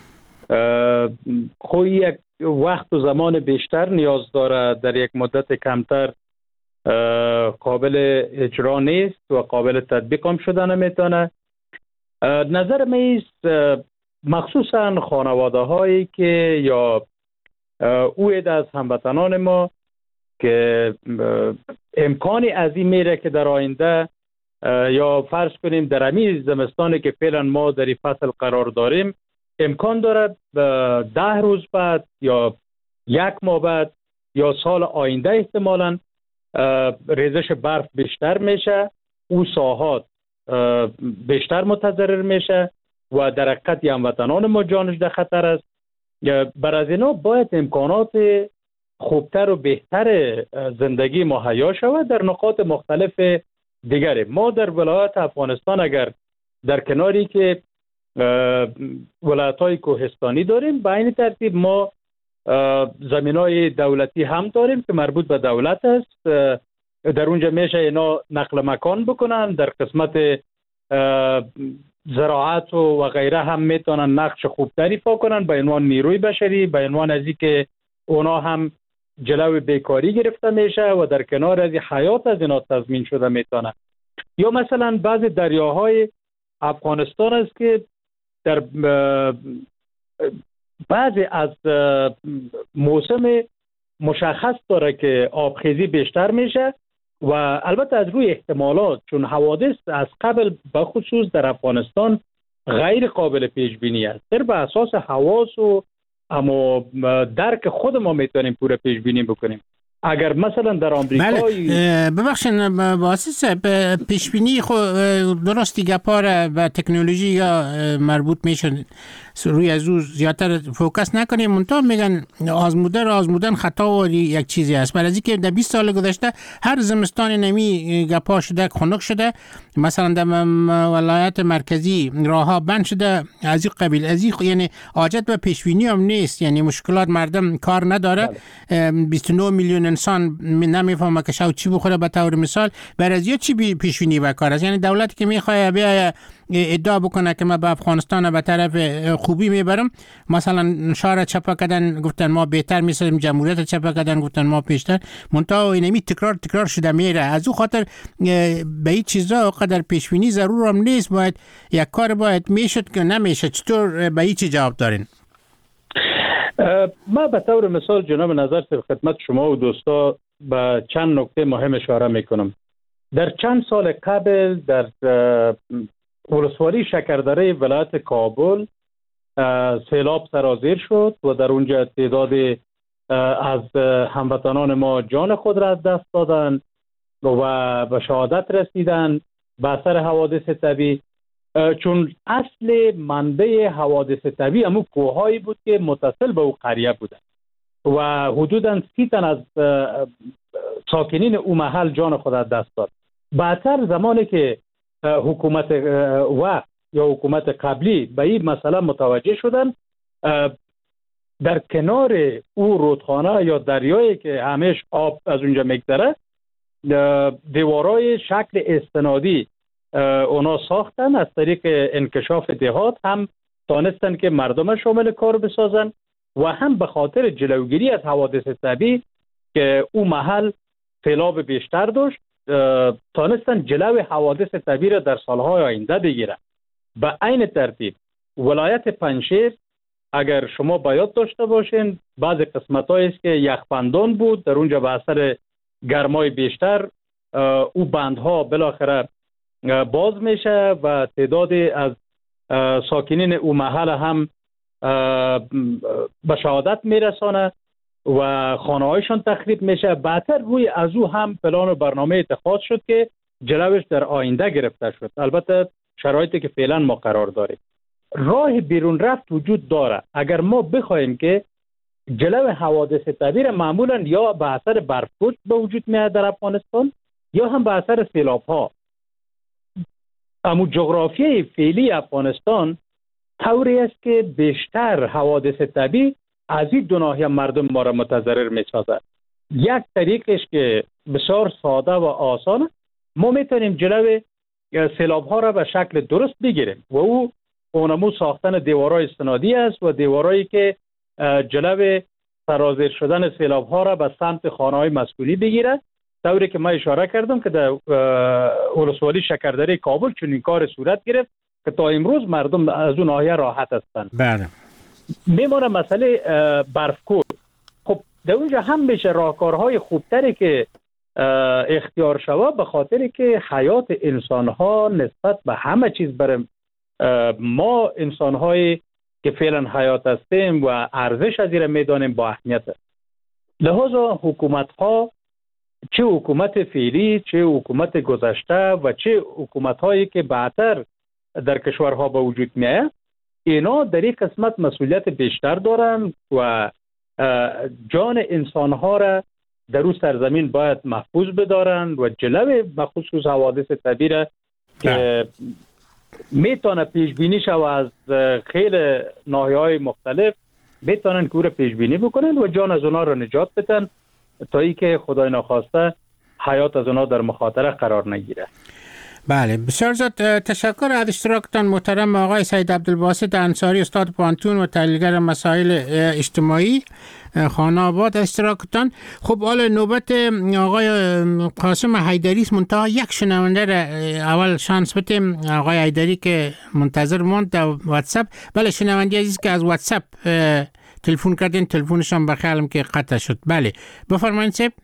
خود یک وقت و زمان بیشتر نیاز داره، در یک مدت کمتر قابل اجرا نیست و قابل تطبیق هم شده نمیتونه. نظر من است مخصوصا خانواده هایی که یا اوید از هموطنان ما که امکانی از این میره که در آینده یا فرض کنیم در همین زمستانی که فعلا ما در این فصل قرار داریم امکان داره 10 روز بعد یا 1 ماه بعد یا سال آینده احتمالاً ریزش برف بیشتر میشه، او ساحات بیشتر متضرر میشه و در حقیقت هموطنان ما جانش در خطر است. بر از اینا باید امکانات خوبتر و بهتر زندگی مهیا شود در نقاط مختلف دیگری. ما در ولایت افغانستان اگر در کناری که ولایت‌های کوهستانی داریم، به این ترتیب ما زمینای دولتی هم داریم که مربوط به دولت است. در اونجا میشه اینا نقل مکان بکنن، در قسمت زراعت و غیره هم میتونن نقش خوبتری ایفا کنن به عنوان نیروی بشری، به عنوان از اینکه اونا هم جلوی بیکاری گرفته میشه و در کنار از حیات از اینا تضمین شده میتونه. یا مثلا بعض دریاهای افغانستان است که در بعضی از موسم مشخص داره که آبخیزی بیشتر میشه و البته از روی احتمالات، چون حوادث از قبل به خصوص در افغانستان غیر قابل پیش بینی است، در به اساس حواس و اما درک خود ما میتونیم پوره پیش بینی بکنیم. اگر مثلا در آمریکا ببخشید واسه پیش بینی خود درست دیگه پاره و تکنولوژی یا مربوط میشن روی از او زیادتر فوکس نکنیم. منتها میگن آزمودن خطا و یک چیزی است. برای اینکه در 20 سال گذشته هر زمستان نمی گپا شده، خنک شده. مثلا در ولایت مرکزی راهها بند شده از این قبیل، از این یعنی حاجت به پیش بینی هم نیست، یعنی مشکلات مردم کار نداره. 29 میلیون انسان نمیفهمه که شاو چی بخوره. به طور مثال برای چی پیش بینی و کار است؟ یعنی دولتی که میخواد بیا ادعا بکنه که ما به افغانستان به طرف خوبی میبرم، مثلا شعار چپا کردن گفتن ما بهتر میسازیم، جمهوریت چپا کردن گفتن ما پیشتر، منتها اینمی تکرار شده میره. از او خاطر به این چیزا قدر پیش بینی ضرور هم نیست. باید یک کار باید میشد که نمیشه. چطور به این چی جواب دارین؟ ما به طور مثال جناب نظر خدمت شما و دوستا به چند نکته مهم اشاره میکنم. در چند سال قبل در ولسوالی شکردره ولایت کابل سیلاب سرازیر شد و در اونجا تعداد از هموطنان ما جان خود را از دست دادن و به شهادت رسیدن به اثر حوادث طبیعی. چون اصل منبع حوادث طبیعی همون کوههایی بود که متصل به او قریه بودن و حدوداً 30 تن از ساکنین او محل جان خود از دست داد. بعدتر زمانی که حکومت وقت یا حکومت قبلی به این مسئله متوجه شدن، در کنار او رودخانه یا دریایی که همیش آب از اونجا میگذره دیوارای شکل استنادی اونا ساختن. از طریق انکشاف دهات هم تانستن که مردم شامل کار بسازن و هم به خاطر جلوگیری از حوادث طبیعی که او محل سیلاب بیشتر داشت تانستن جلو حوادث طبیعی را در سالهای آینده بگیرن. به این ترتیب ولایت پنجشیر اگر شما باید داشته باشین بعض قسمت‌هایی است که یخبندان بود، در اونجا به اثر گرمای بیشتر او بندها بالاخره باز میشه و تعداد از ساکنین او محل هم به شهادت میرسانه و خانه‌هایشان تخریب میشه. بعدتر روی از او هم پلان و برنامه اتخاذ شد که جلوش در آینده گرفته شد. البته شرایطی که فعلا ما قرار داریم، راه بیرون رفت وجود داره. اگر ما بخوایم که جلو حوادث طبیعی معمولا یا به اثر برف‌پوش به وجود میاد در افغانستان یا هم به اثر سیلاب‌ها. اما جغرافیای فعلی افغانستان طوری است که بیشتر حوادث طبیعی از این دو ناحیه مردم ما را متضرر می‌سازد. یک طریقش که بسیار ساده و آسانه، ما میتونیم جلو سیلاب ها را به شکل درست بگیریم و اونمو ساختن دیوارای استنادی است و دیوارایی که جلو سرازیر شدن سیلاب ها را به سمت خانه های مسکونی بگیرد، طوری که ما اشاره کردم که در ولسوالی شکردری کابل چون این کار صورت گرفت که تا امروز مردم از اون ناحیه راحت هستند. بله. میمونه مسئله برفکوب. خب در اونجا هم میشه راهکارهای خوبتری که اختیار شود، به خاطر که حیات انسان ها نسبت به همه چیز برای ما انسان های که فعلا حیات هستیم و ارزش از این میدانیم با اهمیت است. لحاظا حکومت ها، چه حکومت فعلی، چه حکومت گذشته و چه حکومت هایی که بعدتر در کشورها به وجود میاد، اینا در این قسمت مسئولیت بیشتر دارن و جان انسان ها را در اون سرزمین باید محفوظ بدارن و جلوی بخصوص حوادث طبیعی را که میتونه پیش بینی شود از خیلی ناحیه‌های مختلف، میتونن که او را پیش بینی بکنن و جان از اونا را نجات بدن تا ای که خدای ناخواسته حیات از اونا در مخاطره قرار نگیره. بله، بسیار زیاد تشکر از اشتراکتان محترم آقای سید عبدالباسط انصاری، استاد پانتون و تحلیلگر مسائل اجتماعی خانه آباد اشتراکتان. خب حالا نوبت آقای قاسم حیدری منتها یک شنونده را اول شانس بدیم. آقای حیدری که منتظر موند در واتساپ. بله شنونده عزیز که از واتساپ تلفن کردین، تلفنشان بخیالم که قطع شد. بله بفرمایید صاحب.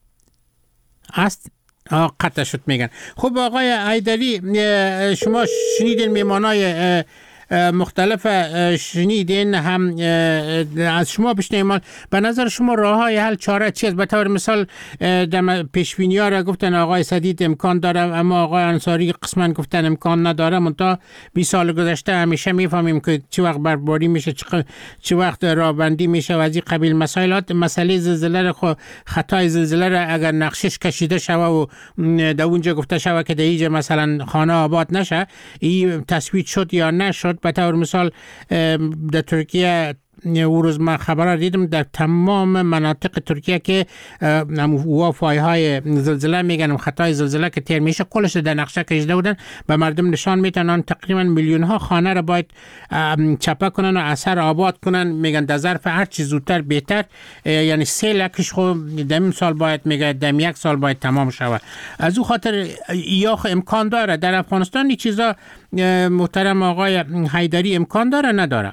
است قطع شد میگن. خب آقای حیدری شما شنیدین میمانای مختلف شنیدین، هم از شما بشنویم به نظر شما راه های حل چاره چی است؟ به طور مثال در پیشبینی ها را گفتن آقای سدید امکان داره، اما آقای انصاری قسما گفتن امکان نداره. منتها 20 سال گذشته همیشه میفهمیم که چه وقت برباری میشه، چه وقت راهبندی میشه و از این قبیل مسائلات. مسئله زلزله را خطای زلزله را اگر نقشش کشیده شوه و در اونجا گفته شوه که در اینجا مثلا خانه آباد نشه، این تصویب شد یا نشد. به طور مثال در ترکیه او روز من خبر دیدم در تمام مناطق ترکیه که وافای های زلزله میگن خطای زلزله که تیر میشه کلش در نقشه کشیده بودن، به مردم نشان میتونن تقریبا میلیون ها خانه را باید چپه کنن و اثر آباد کنن. میگن در ظرف هر چیز زودتر بهتر، یعنی 3 لکش خود دم سال باید میگه دم 1 سال باید تمام شود. از او خاطر یا امکان داره در افغانستان این چیزا محترم آقای حیدری امکان داره نداره؟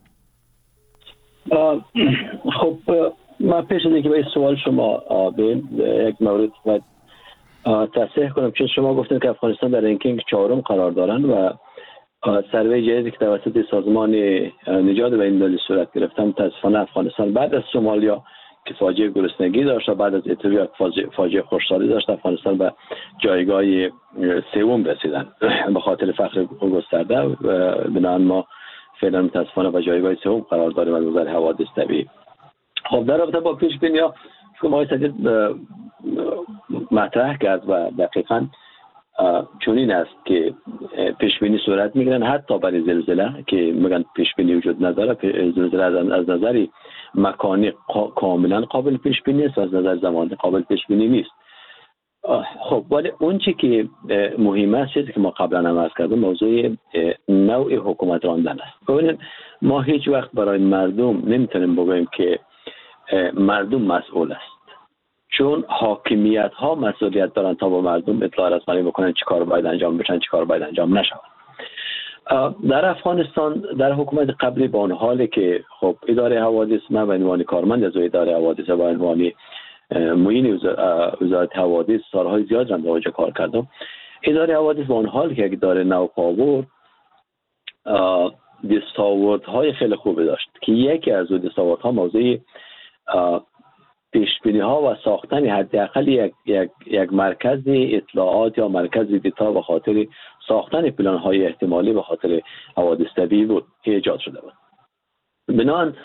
خب من پیش از اینکه به این سوال شما یک مورد باید تصحیح کنم، چون شما گفتید که افغانستان در رنکینگ 4م قرار دارن و سروی جدیدی که توسط سازمان نجات بین‌المللی صورت گرفت متاسفانه افغانستان بعد از سومالیا که فاجعه گرسنگی داشت و بعد از اتیوپیا فاجعه خشکسالی داشت، افغانستان به جایگاه 3م رسیدن به خاطر فقر گسترده و بنابراین ما فعلا متاسفانه با جایگاه 3م قرار داریم از نظر حوادث طبیعی. خب در رابطه با پیش بینی ها که آقای سدید مطرح کرد و دقیقاً چنین است که پیش بینی صورت میگیرن حتی برای زلزله که میگن پیش بینی وجود نداره. زلزله از نظر مکانی کاملا قابل پیش بینی است و از نظر زمانی قابل پیش بینی نیست. خب ولی اون چی که مهم است چیزی که ما قبلا هم عرض کردیم موضوع نوع حکومت راندن است. ببینید ما هیچ وقت برای مردم نمیتونیم بگوییم که مردم مسئول است، چون حاکمیت ها مسئولیت دارن تا با مردم اطلاع رسانی بکنن چی کار باید انجام بشن چی کار باید انجام نشود. در افغانستان در حکومت قبلی با اون حالی که خب اداره حوادث، من به عنوان کارمند از اداره حوادث و به عنوان معین وزارت حوادث سالهای زیاد در اونجا کار کردم، اداره حوادث با اون حال که یک اداره نوپاور دستاوردهای خیلی خوبی داشت که یکی از اون دستاوردها موضوع پیشبینی ها و ساختن حداقل یک مرکز اطلاعات یا مرکز دیتا به خاطر ساختن پلان های احتمالی به خاطر حوادث طبیعی بود که ایجاد شده بود. بنابراین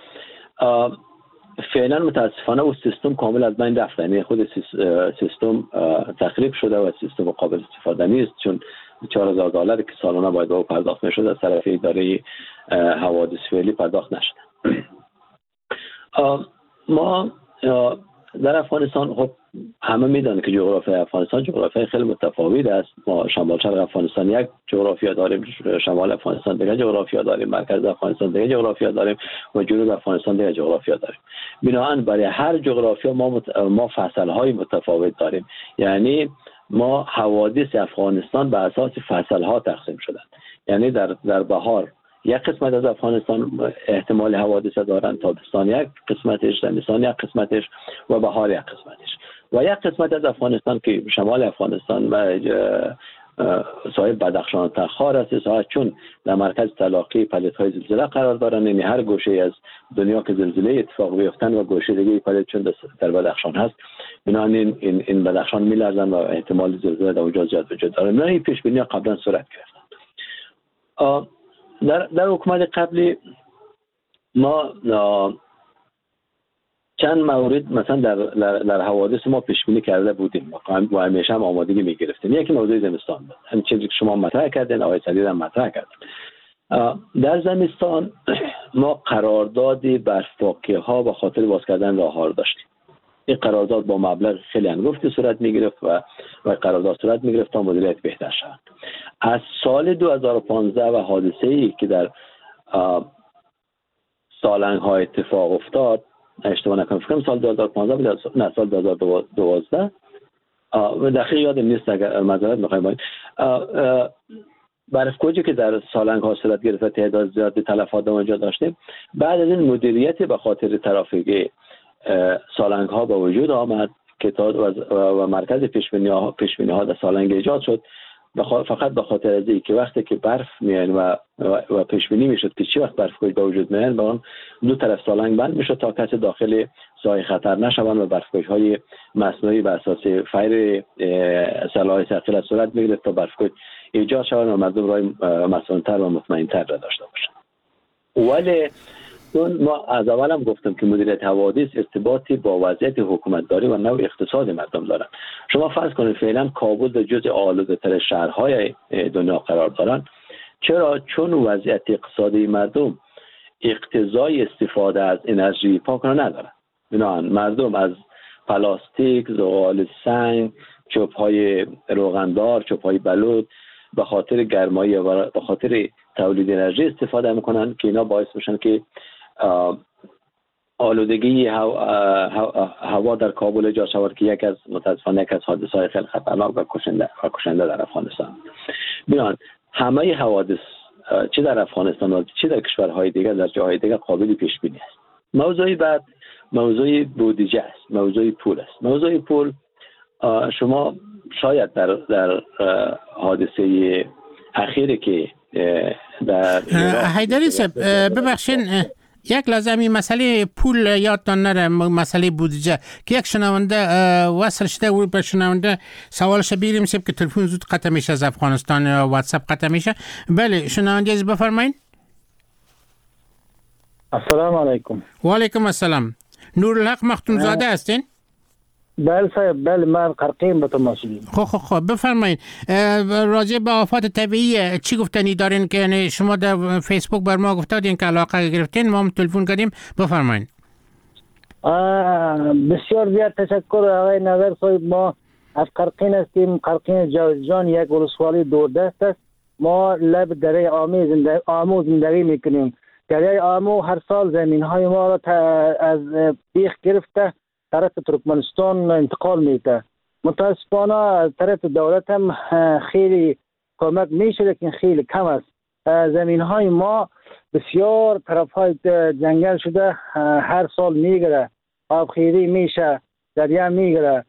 فعلا متاسفانه و سیستم کامل از بین رفته، یعنی خود سیستم تخریب شده و سیستم قابل استفاده نیست، چون $4,000 که سالانه باید به پرداخت میشد از طرف اداره حوادث فعلی پرداخت نشده. ما در افغانستان خب همه میدونن که جغرافیای افغانستان جغرافیای خیلی متفاوت است. ما شمال شرق افغانستان یک جغرافیا داریم، شمال افغانستان دیگه جغرافیا داریم، مرکز افغانستان دیگه جغرافیا داریم و جنوب افغانستان دیگه جغرافیا داریم. بنابراین برای هر جغرافیا ما فصل‌های متفاوت داریم. یعنی ما حوادث افغانستان بر اساس فصل‌ها تقسیم شدن. یعنی در بهار یک قسمت از افغانستان احتمال حوادث دارن، تابستان یک قسمتش، زمستان یک قسمتش و بهار یک قسمتش. و یک قسمت از افغانستان که شمال افغانستان و ساحل بدخشان و تخار است، ساحل چون در مرکز تلاقی پلیدهای زلزله قرار دارن، یعنی هر گوشه از دنیا که زلزله اتفاق بیفتن و گوشه دیگه پلید چون در بدخشان هست، بنابراین این بدخشان میلرزن و احتمال زلزله در اونجا زیاد وجود داره. نه این پیش بینی قبلا صورت گرفتن. در حکومت قبلی ما چند مورد مثلا در حوادث ما پیش بینی کرده بودیم و همیشه هم آمادگی میگرفتیم. یکی موضوع زمستان بود، همین چیزی که شما مطرح کردین، آقای سدید هم مطرح کرد. در زمستان ما قرارداد برفپاکی ها به خاطر باز کردن راه ها رو داشتیم. این قرارداد با مبلغ خیلی انگفتی صورت میگرفت و قرارداد صورت میگرفت تا مدیریت بهتر شود. از سال 2015 و حادثه ای که در سالنگ ها اتفاق افتاد، اشتباه نکنم فکرم سال 2015 بود، نه سال 2012 و دقیق یادم نیست، اگر معذرت میخوایم. برف‌کوچی که در سالنگ ها صورت گرفت و تعداد زیادی تلفات اونجا داشتیم، بعد از این مدیریت به خاطر ترافیک سالنگ ها به وجود آمد که و مرکز پیشبینی ها در سالنگ ایجاد شد، فقط به خاطر از اینکه وقتی که برف میان و پیش بینی میشد که چی وقت برف‌کوچ به وجود میان، با اون دو طرف سالنگ بند میشد تا کسی داخل ساحه خطر نشوند و برف‌کوچ های مصنوعی بر اساس فیر سلاح ثقیل صورت میگرفت تا برف‌کوچ ایجاد شوند و مردم راه مسئول‌تر و مطمئن‌تر را داشته باشند. ولی ما از اول هم گفتم که مدیریت حوادث ارتباطی با وضعیت حکومتداری و نوع اقتصاد مردم دارن. شما فرض کنید فعلا کابل جزء آلوده‌تر شهرهای دنیا قرار دارن. چرا؟ چون وضعیت اقتصادی مردم اقتضای استفاده از انرژی پاک را ندارن. بنابراین مردم از پلاستیک، زغال سنگ، چوب‌های روغندار، چوب‌های بلود به خاطر گرمایی و به خاطر تولید انرژی استفاده میکنن که اینا باعث میشن که آلودگی هوا در کابل ایجاد شود که متاسفانه یک از حادثه‌های خیلی خطرناک و کشنده در افغانستان. بنابراین همه حوادث چه در افغانستان و چه در کشورهای دیگر در جاهای دیگر قابل پیش بینی است. موضوع بعد موضوع بودجه است، موضوع پول است. موضوع پول شما شاید در حادثه اخیری که در حیدری صاحب ببخشین یک لازمی مسئله پول یادتان نره، مسئله بودجه که یک شنونده وصل شده و به شنونده سوالش بیریم سیب که تلفن زود قطع میشه از افغانستان، واتساپ قطع میشه. بله شنونده از بفرمایید. السلام علیکم. و علیکم السلام. نورالحق مختوم زاده هستین؟ بله صاحب، بله من قرقین به تماشایی. خب بفرمایید راجع به آفات طبیعی چی گفتنی دارین که شما در فیسبوک بر ما گفتادین که علاقه گرفتین، ما هم تلفن کردیم، بفرمایید. بسیار زیاد تشکر آقای نظر صاحب. ما از قرقین هستیم. قرقین جوزجان یک ولسوالی دوردست است. ما لب دره آمو زندگی میکنیم. دره آمو هر سال زمین های ما را از بیخ گرفته طرف ترکمنستان انتقال میده. متاسفانه از طرف دولت هم خیلی کمک میشه لیکن خیلی کم است. زمین های ما بسیار طرف های جنگل شده، هر سال میگره، آبخیری میشه، دریا میگره.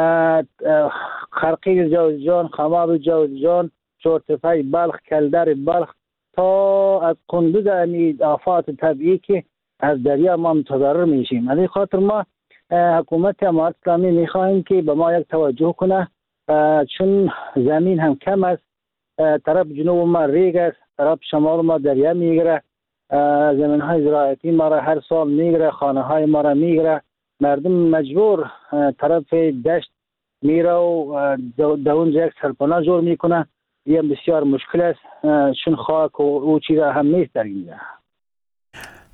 خرقی جوزجان، خماب جوزجان، چورتفای بلخ، کلدر بلخ تا از قندوز آفات طبیعی که از دریا ما متضرر میشیم. از این خاطر ما حکومت امارت اسلامی میخواهیم که به ما یک توجه کنه، چون زمین هم کم است. طرف جنوب ما ریگ است، طرف شمال ما دریا میگیره، زمین های زراعتی ما را هر سال میگیره، خانه های ما را میگیره. مردم مجبور طرف دشت میره و در اونجا یک سرپناه جور میکنه. این بسیار مشکل است چون خاک و چیزا هم نیست در اینجا.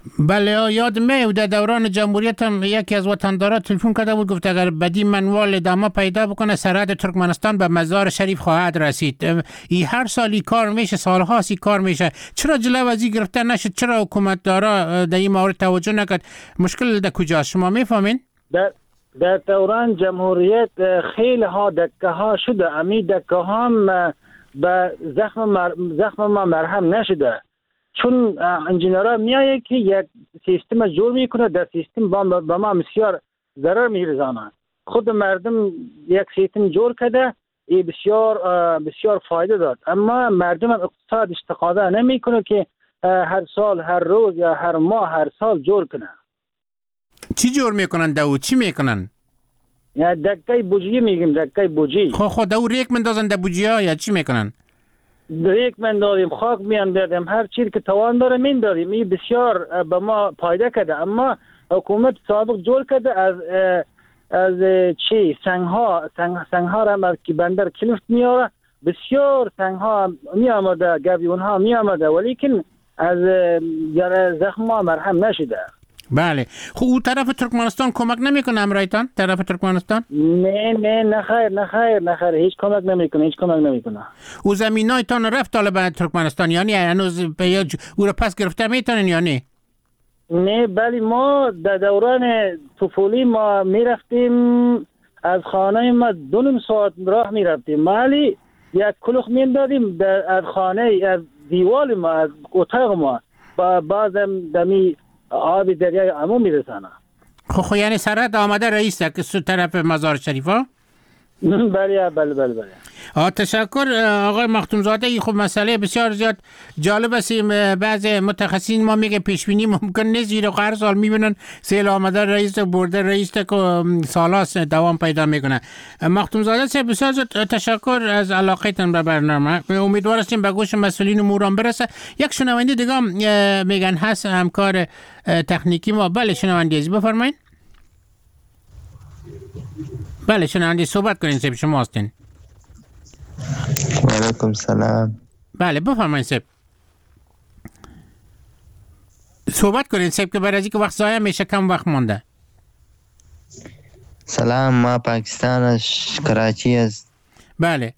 بله یاد میاد در دوران جمهوریت هم یکی از وطندارا تلفن کرده بود، گفت اگر بدی منوال ادامه پیدا بکنه سرحد ترکمنستان به مزار شریف خواهد رسید. این هر سالی کار میشه، سالهاست کار میشه، چرا جلو از این گرفته نشد؟ چرا حکومت دارا در این مورد توجه نکرد؟ مشکل در کجاست شما میفهمین؟ در دوران جمهوریت خیلی ها دکه ها شده، امی دکه هم به زخم ما مرهم نشده، چون انجینرها میایه که یک سیستم جور میکنه، در سیستم با ما بسیار ضرر میرسانه. خود مردم یک سیستم جور کرده، این بسیار فایده داد، اما مردم اقتصاد استفاده نمیکنه که هر سال، هر روز یا هر ماه، هر سال جور کنه. چی جور میکنن داو؟ چی میکنن؟ یا دکه بوجی میگیم، دکه بوجی. خود داو ریک مندازن در بوجی ها یا چی میکنن؟ ریک مندازیم، خاک میاندازیم، هر چیزی که توان داره میندازیم. این بسیار به ما فایده کرده، اما حکومت سابق جور کرده از چی سنگ ها را که بندر کلیفت میاره، بسیار سنگ ها می آمده، گویون ها می آمده، ولیکن از زخم ها مرهم نشده. بله. خب اون طرف ترکمنستان کمک نمیکنه امرایتان؟ طرف ترکمنستان؟ نه خیر هیچ کمک نمیکنه. او زمینایتان رفت طالب ترکمنستان، یعنی هنوز او را پس گرفته میتونن یا نه؟ نه بلی، ما در دوران طفولی ما میرفتیم از خانه ما 2.5 ساعت راه میرفتیم، ولی یک کلوخ میندادیم از خانه، از دیوال ما، از اتاق ما، بعضم دمی آب دریای عمو میرسانه. خب یعنی سرحد آمده رئیس که سو طرف مزار شریف ها؟ بله. تشکر آقای مختومزاده. خب مسئله بسیار زیاد جالب است. بعض متخصصین ما میگه پیش بینی ممکن نیست، زیرا هر سال میبینن سیل آمده رئیس برده رئیس که سالاست دوام پیدا میکنه. مختومزاده صاحب بسیار زیاد تشکر از علاقتون به برنامه. امیدوار هستیم به گوش مسئولین اموران برسه. یک شنونده دیگه میگن هست همکار تکنیکی ما. بله شنونده عزیز بفرمایید. بله شنونده صحبت کنین سب، شما هستین. علیکم سلام. بله بفرمایید سب، صحبت کنین سب که برای که وقت ضایع میشه، کم وقت مونده. سلام، ما پاکستان از کراچی است. بله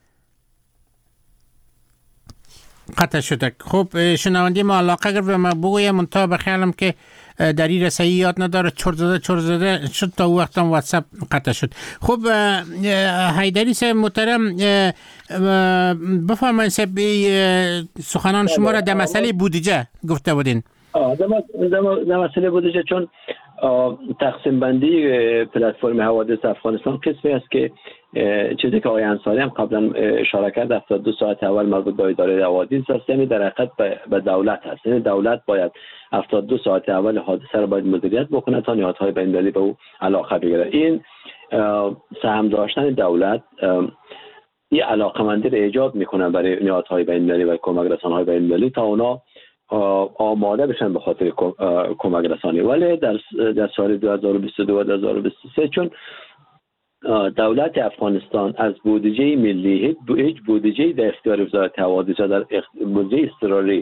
قطع شده. خب شنونده ما علاقه گرفت و ما بگویم منتها بخیالم که در این رسایی یاد نداره، چور زده شد تا وقت هم واتساپ قطع شد. خب حیدری صاحب محترم بفرمایید صاحب سخنان شما را در مسئله بودجه گفته بودین. در مسئله بودجه، چون تقسیم بندی پلتفرم حوادث افغانستان قسمی است که چیزی که آقای انصاری هم قبلا اشاره کرد 72 ساعت اول مربوط به اداره حوادث است، یعنی در حقیقت به دولت هست. یعنی دولت باید 72 ساعت اول حادثه را باید مدیریت بکنه تا نهادهای بین‌المللی به او علاقه بگیره. این سهم داشتن دولت این علاقه‌مندی را ایجاد میکنه برای نهادهای بین‌المللی و کمک رسانه‌های بین‌المللی تا اونا آماده بشن به خاطر کمک رسانی. ولی در سال 2022 و 2023 چون دولت افغانستان از بودجه ملی هیچ بودجه در اختیار وزارت حوادث در بودجه اضطراری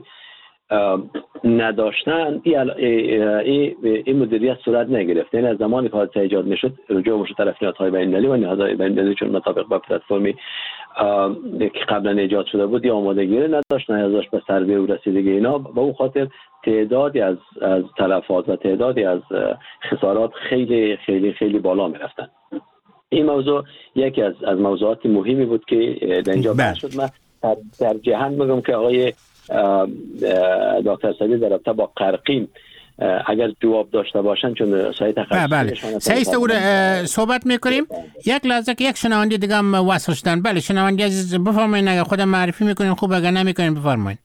نداشتن، این مدیریت صورت نگرفت. یعنی از زمانی که حادثه ایجاد میشد رجوع میشد طرف نهادهای بین‌المللی و نهادهای بین‌المللی چون مطابق با پلتفرمی که قبلا ایجاد شده بود یا آمادگی نداشت، نه ازش به سروی و رسیدگی اینا، به اون خاطر تعدادی از تلفات و تعدادی از خسارات خیلی خیلی خیلی بالا میرفتن. این موضوع یکی از موضوعات مهمی بود که در اینجا بحث شد. من در جهان میگم که آقای دکتر سعیدی در رابطه با قرقین اگر جواب داشته باشن، چون سایت تخصصیشون سعیست او صحبت میکنیم. یک لحظه که یک شنونده دیگه هم وصل شدن. بله شنونده عزیز بفرمایید، اگر خودم معرفی میکنین خوب، اگر نمیکنین بفرمایید.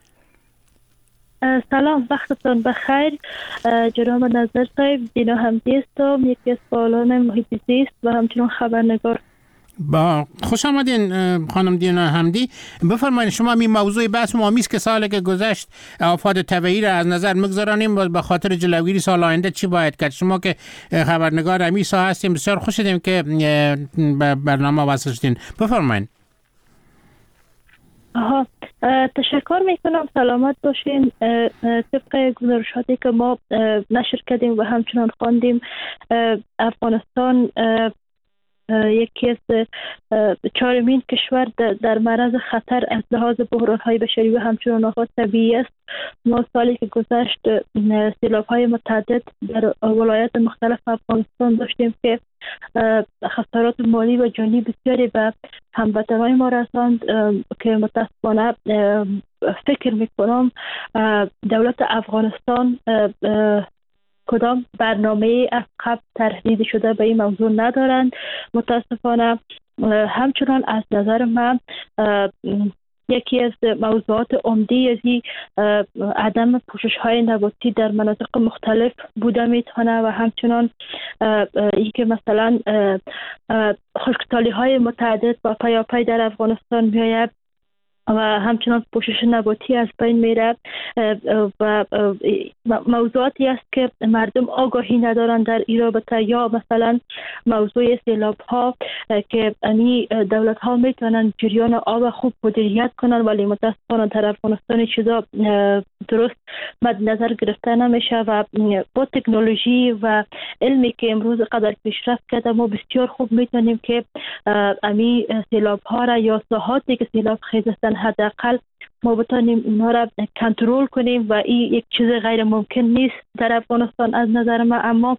سلام، وقتتون بخیر. جناب نظر صاحب، دینا حمدی هستم، یکی از فعالان محیط زیست و همچنین خبرنگار. با خوش آمدین خانم دینا حمدی. بفرمایید شما می موضوع بحث ما است که سالی که گذشت آفات طبیعی را از نظر میگذارانیم و به خاطر جلوگیری سال آینده چی باید کرد. شما که خبرنگار امی ساحه هستیم بسیار خوش شدیم که برنامه وصل شدین. بفرمایید. تشکر میکنم. سلامت باشین. طبق گزارشاتی که ما نشر کردیم و همچنان خواندیم، افغانستان یکی از چهارمین کشور در معرض خطر از لحاظ بحران‌های بشری و همچنان آفات طبیعی است. ما سالی که گذشت سیلاب‌های متعدد در ولایات مختلف افغانستان داشتیم که خسارات مالی و جانی بسیاری به هموطنان ما رساند که متاسفانه فکر میکنم دولت افغانستان کدام برنامه از قبل طرح شده به این موضوع ندارند. متاسفانه همچنان از نظر من یکی از موضوعات عمده از عدم پوشش های نباتی در مناطق مختلف بوده میتونه و همچنان ای که مثلا خشکسالی های متعدد با پیاپی در افغانستان میآید و همچنان پوشش نباتی از بین میره و موضوعاتی است که مردم آگاهی ندارند در این رابطه، یا مثلا موضوع سیلاب ها که دولت ها میتونن جریان آب خوب مدیریت کنن، ولی متاسفانه در افغانستان چیزا درست مد نظر گرفته نمیشه و با تکنولوژی و علمی که امروز قدر پیشرفت کرده ما بسیار خوب میتونیم که امی سیلاب ها را یا ساحاتی که سیلاب خیز هستند حداقل ما بتانیم اونا را کنترل کنیم و این یک چیز غیر ممکن نیست در افغانستان از نظر ما، اما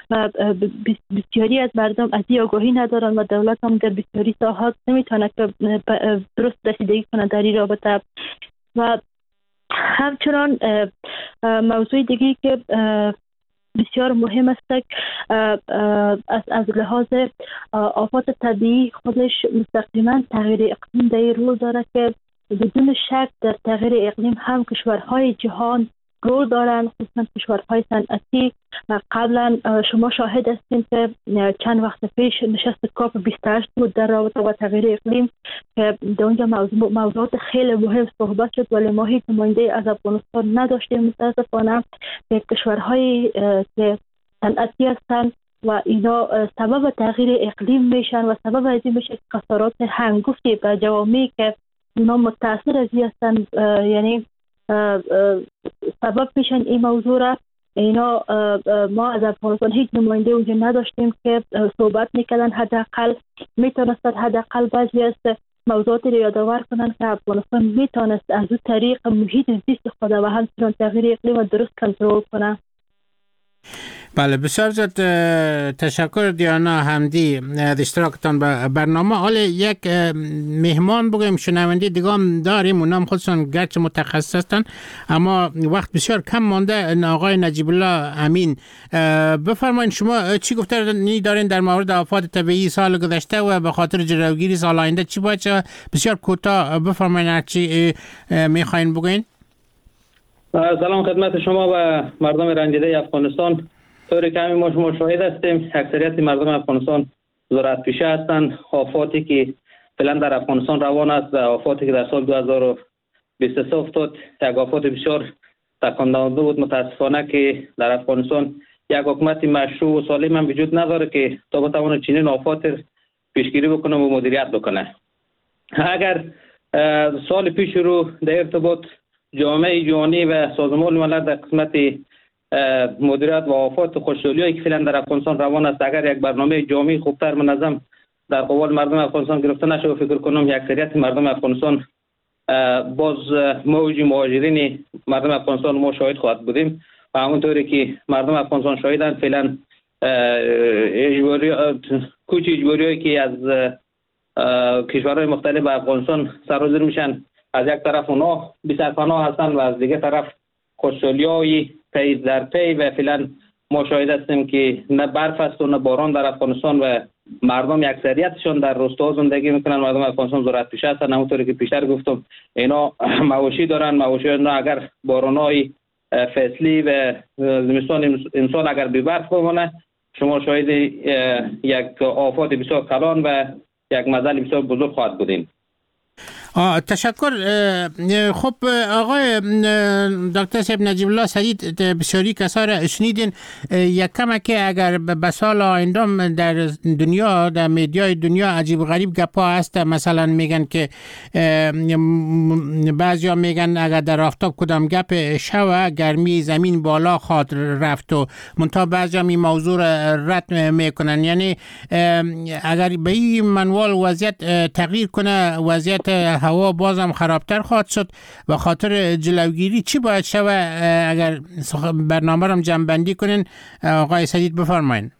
بسیاری از مردم از این آگاهی ندارن و دولت هم در بسیاری ساحات نمیتونه که درست رسیدگی کنه در این رابطه. و همچنان موضوع دیگه که بسیار مهم است از لحاظ آفات طبیعی خودش مستقیما تغییر اقلیم در رول داره که بدون شک در تغییر اقلیم هم کشورهای جهان رول دارند، خصوصا کشورهای صنعتی. قبلا شما شاهد هستید که چند وقت پیش نشست کاپ 28 بود در رابطه با تغییر اقلیم که در اونجا موضوعات خیلی مهم صحبت شد، ولی ما هیچ نماینده از افغانستان نداشتیم متاسفانه. کشورهای که صنعتی هستند و اینا سبب تغییر اقلیم میشن و سبب از این میشه خسارات هنگفتی به جوامعی که اونا متاثر از این هستن، یعنی سبب میشن این موضوع را. اینا ما از افغانستان هیچ نماینده اونجا نداشتیم که صحبت میکردن، حداقل میتونستن حداقل بعضی از موضوعاتی را یادآور کنن که افغانستان میتونست از اون طریق محیط زیست خود و همچنان تغییر اقلیم درست کنترل کنه. بله، بسیار زیاد تشکر دیانا حمدی از اشتراکتان به برنامه. حالا یک مهمان بگویم شنونده دیگه هم داریم، اونا هم خودشون گرچه متخصص هستن اما وقت بسیار کم مانده. آقای نجیب الله امین، بفرمایید شما چی گفته دارین در مورد آفات طبیعی سال گذشته و به خاطر جلوگیری سال آینده چی باید؟ بسیار کوتاه بفرمایید چی میخواین بگوین. سلام خدمت شما و مردم رنجیده افغانستان. طوری که همین ما شاهد هستیم اکثریت مردم افغانستان زراعت پیشه هستند. آفاتی که فعلا در افغانستان روان است و آفاتی که در سال 2023 افتاد یک آفات بسیار تکان دهنده بود. متاسفانه که در افغانستان یک حکومت مشروع و سالم هم وجود نداره که تا بتونه چنین آفات پیشگیری بکنه و مدیریت بکنه. اگر سال پیش رو در ارتباط جامعه جهانی و سازمان ملل در قسمت مدیریت و آفات خشکسالی‌هایی که فعلا در افغانستان روان است اگر یک برنامه جامعی خوبتر منظم در قبال مردم افغانستان گرفته نشه و فکر کنم یک اکثریت مردم افغانستان باز موج مهاجرین مردم افغانستان ما شاهد خواهد بودیم و همونطوری که مردم افغانستان شاهدند فعلا کوچ اجباری‌هایی که از کشورهای مختلف به افغانستان سرازیر میشن، از یک طرف اونا بی‌سرپناه هستند و از دیگه طرف خشکسالی‌های پی در پی و فعلا ما شاهد هستیم که نه برف است و نه باران در افغانستان و مردم اکثریتشون در روستاها زندگی میکنن. مردم افغانستان زراعت پیشه هستند، همونطوری که پیشتر گفتم اینا مواشی دارن. مواشی اینا اگر باران‌های فصلی و زمستان امسال اگر بی برف بمونه شما شاهد یک آفات بسیار کلان و یک مزل بسیار بزرگ خواهد بودیم. تشکر. خب آقای دکتر صاحب نجیب الله سعید، بسیاری کسا را شنیدین. یک کمک اگر به سال آینده در دنیا، در میدیای دنیا عجیب و غریب گپا هست. مثلا میگن که بعضیا میگن اگر در آفتاب کدام گپ شوه گرمی زمین بالا خواد رفت و منتها بعضیا می موضوع رد میکنن. یعنی اگر به این منوال وضعیت تغییر کنه وضعیت هوا بازم خرابتر خواهد شد. و خاطر جلوگیری چی باید شوه؟ اگر برنامه را جمع‌بندی کنین آقای سدید بفرمایین.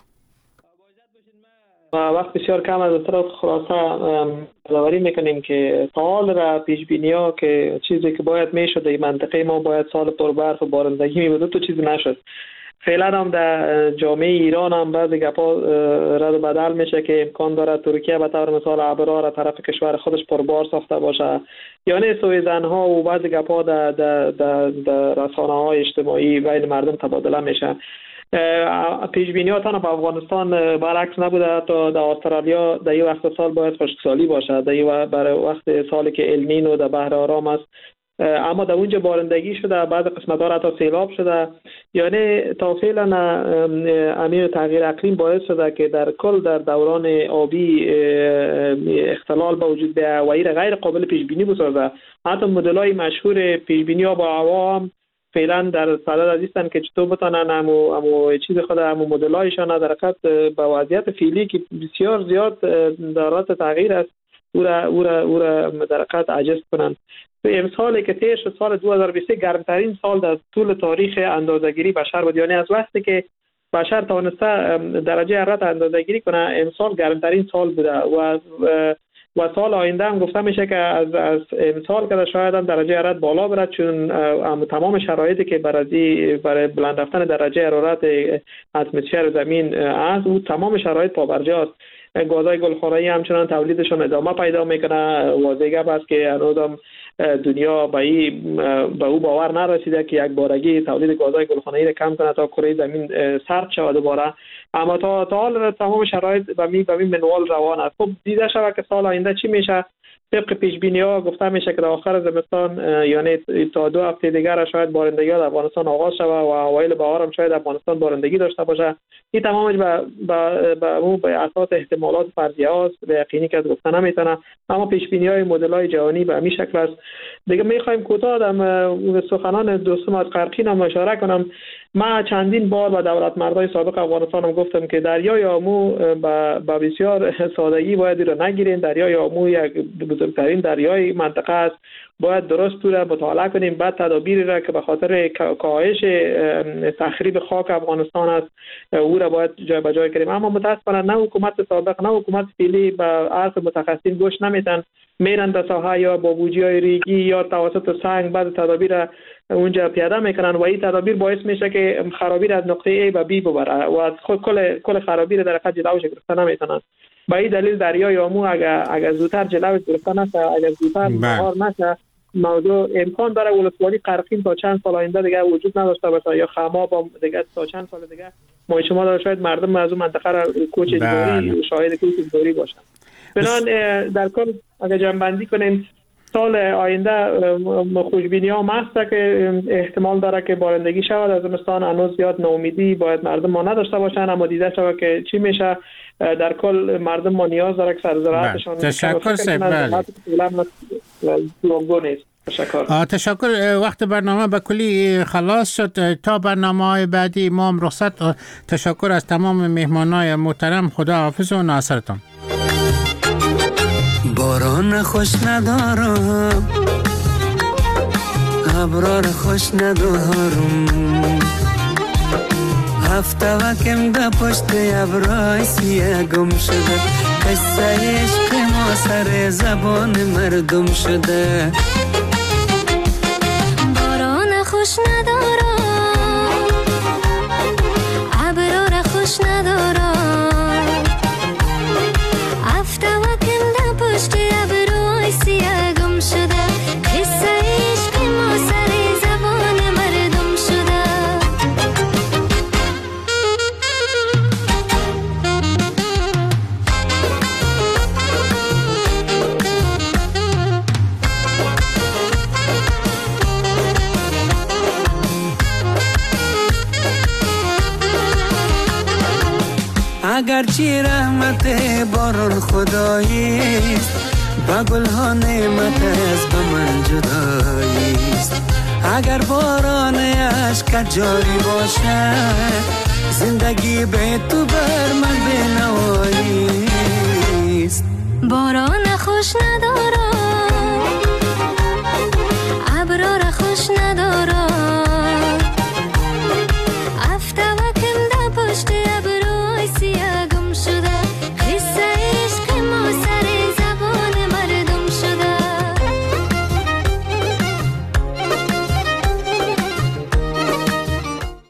وقت بسیار کم از طرف خلاصه یادآوری میکنیم که سال را پیش بینی ها که چیزی که باید میشد این منطقه ما باید سال پربرف و بارندگی میبود تو چیزی نشد. فعلا هم در جامعه ایران هم بعضی گپا رد و بدل میشه که امکان داره ترکیه به طور مثال ابرها را طرف کشور خودش پربار ساخته باشه، یعنی سوءظن ها و بعضی گپا در رسانه های اجتماعی بین مردم تبادله میشه. پیش بینی ها تنها به افغانستان برعکس نبوده. تا در استرالیا در این وقت سال باید خشکسالی باشه، در برای وقت سالی که النینو در بحر آرام است، اما در اونجا بارندگی شده، بعض قسمت ها حتی سیلاب شده. یعنی تا فعلا امیر تغییر اقلیم باعث شده که در کل در دوران آبی اختلال به وجود بیاید و این غیر قابل پیش بینی بسازه. حتی مدل های مشهور پیش بینی ها با هوا هم فعلا در صدد هستن که چطور بتونن همو چیز خود همو مدل هایشان در حقیقت با وضعیت فعلی که بسیار زیاد در حالت تغییر است او را در حقیقت عجز کنند. امسالی که تیر شد سال 2023 گرمترین سال در طول تاریخ اندازه‌گیری بشر بود. یعنی از وقتی که بشر توانسته درجه حرارت اندازه‌گیری کنه امسال گرمترین سال بوده و سال آینده هم گفته میشه که از امسال که شاید هم درجه حرارت بالا برد، چون تمام شرایطی که برای بلند رفتن درجه حرارت اتمسفر زمین است او تمام شرایط پابرجاست. گازهای گلخانه‌ای همچنان تولیدشون ادامه پیدا میکنه. واضح گپ است که هنوزم دنیا به او باور نرسیده که یک بارگی تولید گازهای گلخانه‌ای را کم کنه تا کره زمین سرد شود دوباره. اما تا حال تمام شرایط به این منوال روان است. خب دیده شود که سال آینده چی میشه. طبق پیش بینی ها گفته میشه که در آخر زمستان یعنی تا 2 هفته دیگر شاید بارندگی در افغانستان آغاز شود و اوایل بهار هم شاید افغانستان بارندگی داشته باشه. این تمامش به اساس احتمالات فرضیه است، به یقینی که گفته نمیتونه. اما پیش بینی های مدل های جهانی به همین شکل است. دیگه میخوایم کوتاه در سخنان دوستم از قرقین هم اشاره کنم. ما چندین بار به دولت مردای سابق افغانستان هم گفتم که دریای آمو با بسیار سادگی باید رو نگیریم. دریای آمو یک بزرگترین دریای منطقه است. باید درست رو مطالعه کنیم، بعد تدابیری را که به خاطر کاهش تخریب خاک افغانستان است او را باید جای به جای کنیم. اما متاسفانه نه حکومت سابق نه حکومت فعلی به عرض متخصصین گوش نمیدن، میرن در ساحه یا با بودجه‌های ریگی یا توسط سنگ بعد تدابیر اونجا پیاده میکنن و این تدابیر باعث میشه که خرابی را از نقطه A به B ببره و از کل خرابی را در حقیقت جلوش گرفته نمیتونن. با این دلیل دریای آمو اگر زودتر جلوش گرفته نشه، اگر زودتر بهار نشه، موضوع امکان داره ولسوالی قرقین تا چند سال آینده دیگه وجود نداشته باشه یا خماب هم دیگه تا چند سال دیگه ما شما داره شاید مردم از اون منطقه را کوچ اجباری شاهد کوچ اجباری باشن. بنان در کل اگر جمع‌بندی کنیم سال آینده خوشبینی ها هست که احتمال داره که بارندگی شود. از زمستان هنوز زیاد ناامیدی باید مردم ما نداشته باشن، اما دیده شود که چی میشه. در کل مردم ما نیاز داره که سرزراعتشان تشکر صاحب. تشکر. وقت برنامه به کلی خلاص شد. تا برنامه‌های بعدی ما هم رخصت. تشکر از تمام مهمانای محترم. خدا حافظ و ناصرتان. باران خوش ندارم، ابرار خوش ندارم، هفته وکم ده پشت ابرای سیه گم شده، قصه عشق ما سر زبان مردم شده. باران خوش ندارم، ابرار خوش ندارم، هفته وکم ده پشت ابرای سیه گم شده، قصه عشق ما سر زبان مردم شده. اگرچه رحمت باران خداییست، با گل ها نعمت از به من جداییست. اگر باران عشق جاری باشد، زندگی به تو بر من بنواییست. باران خوش نداره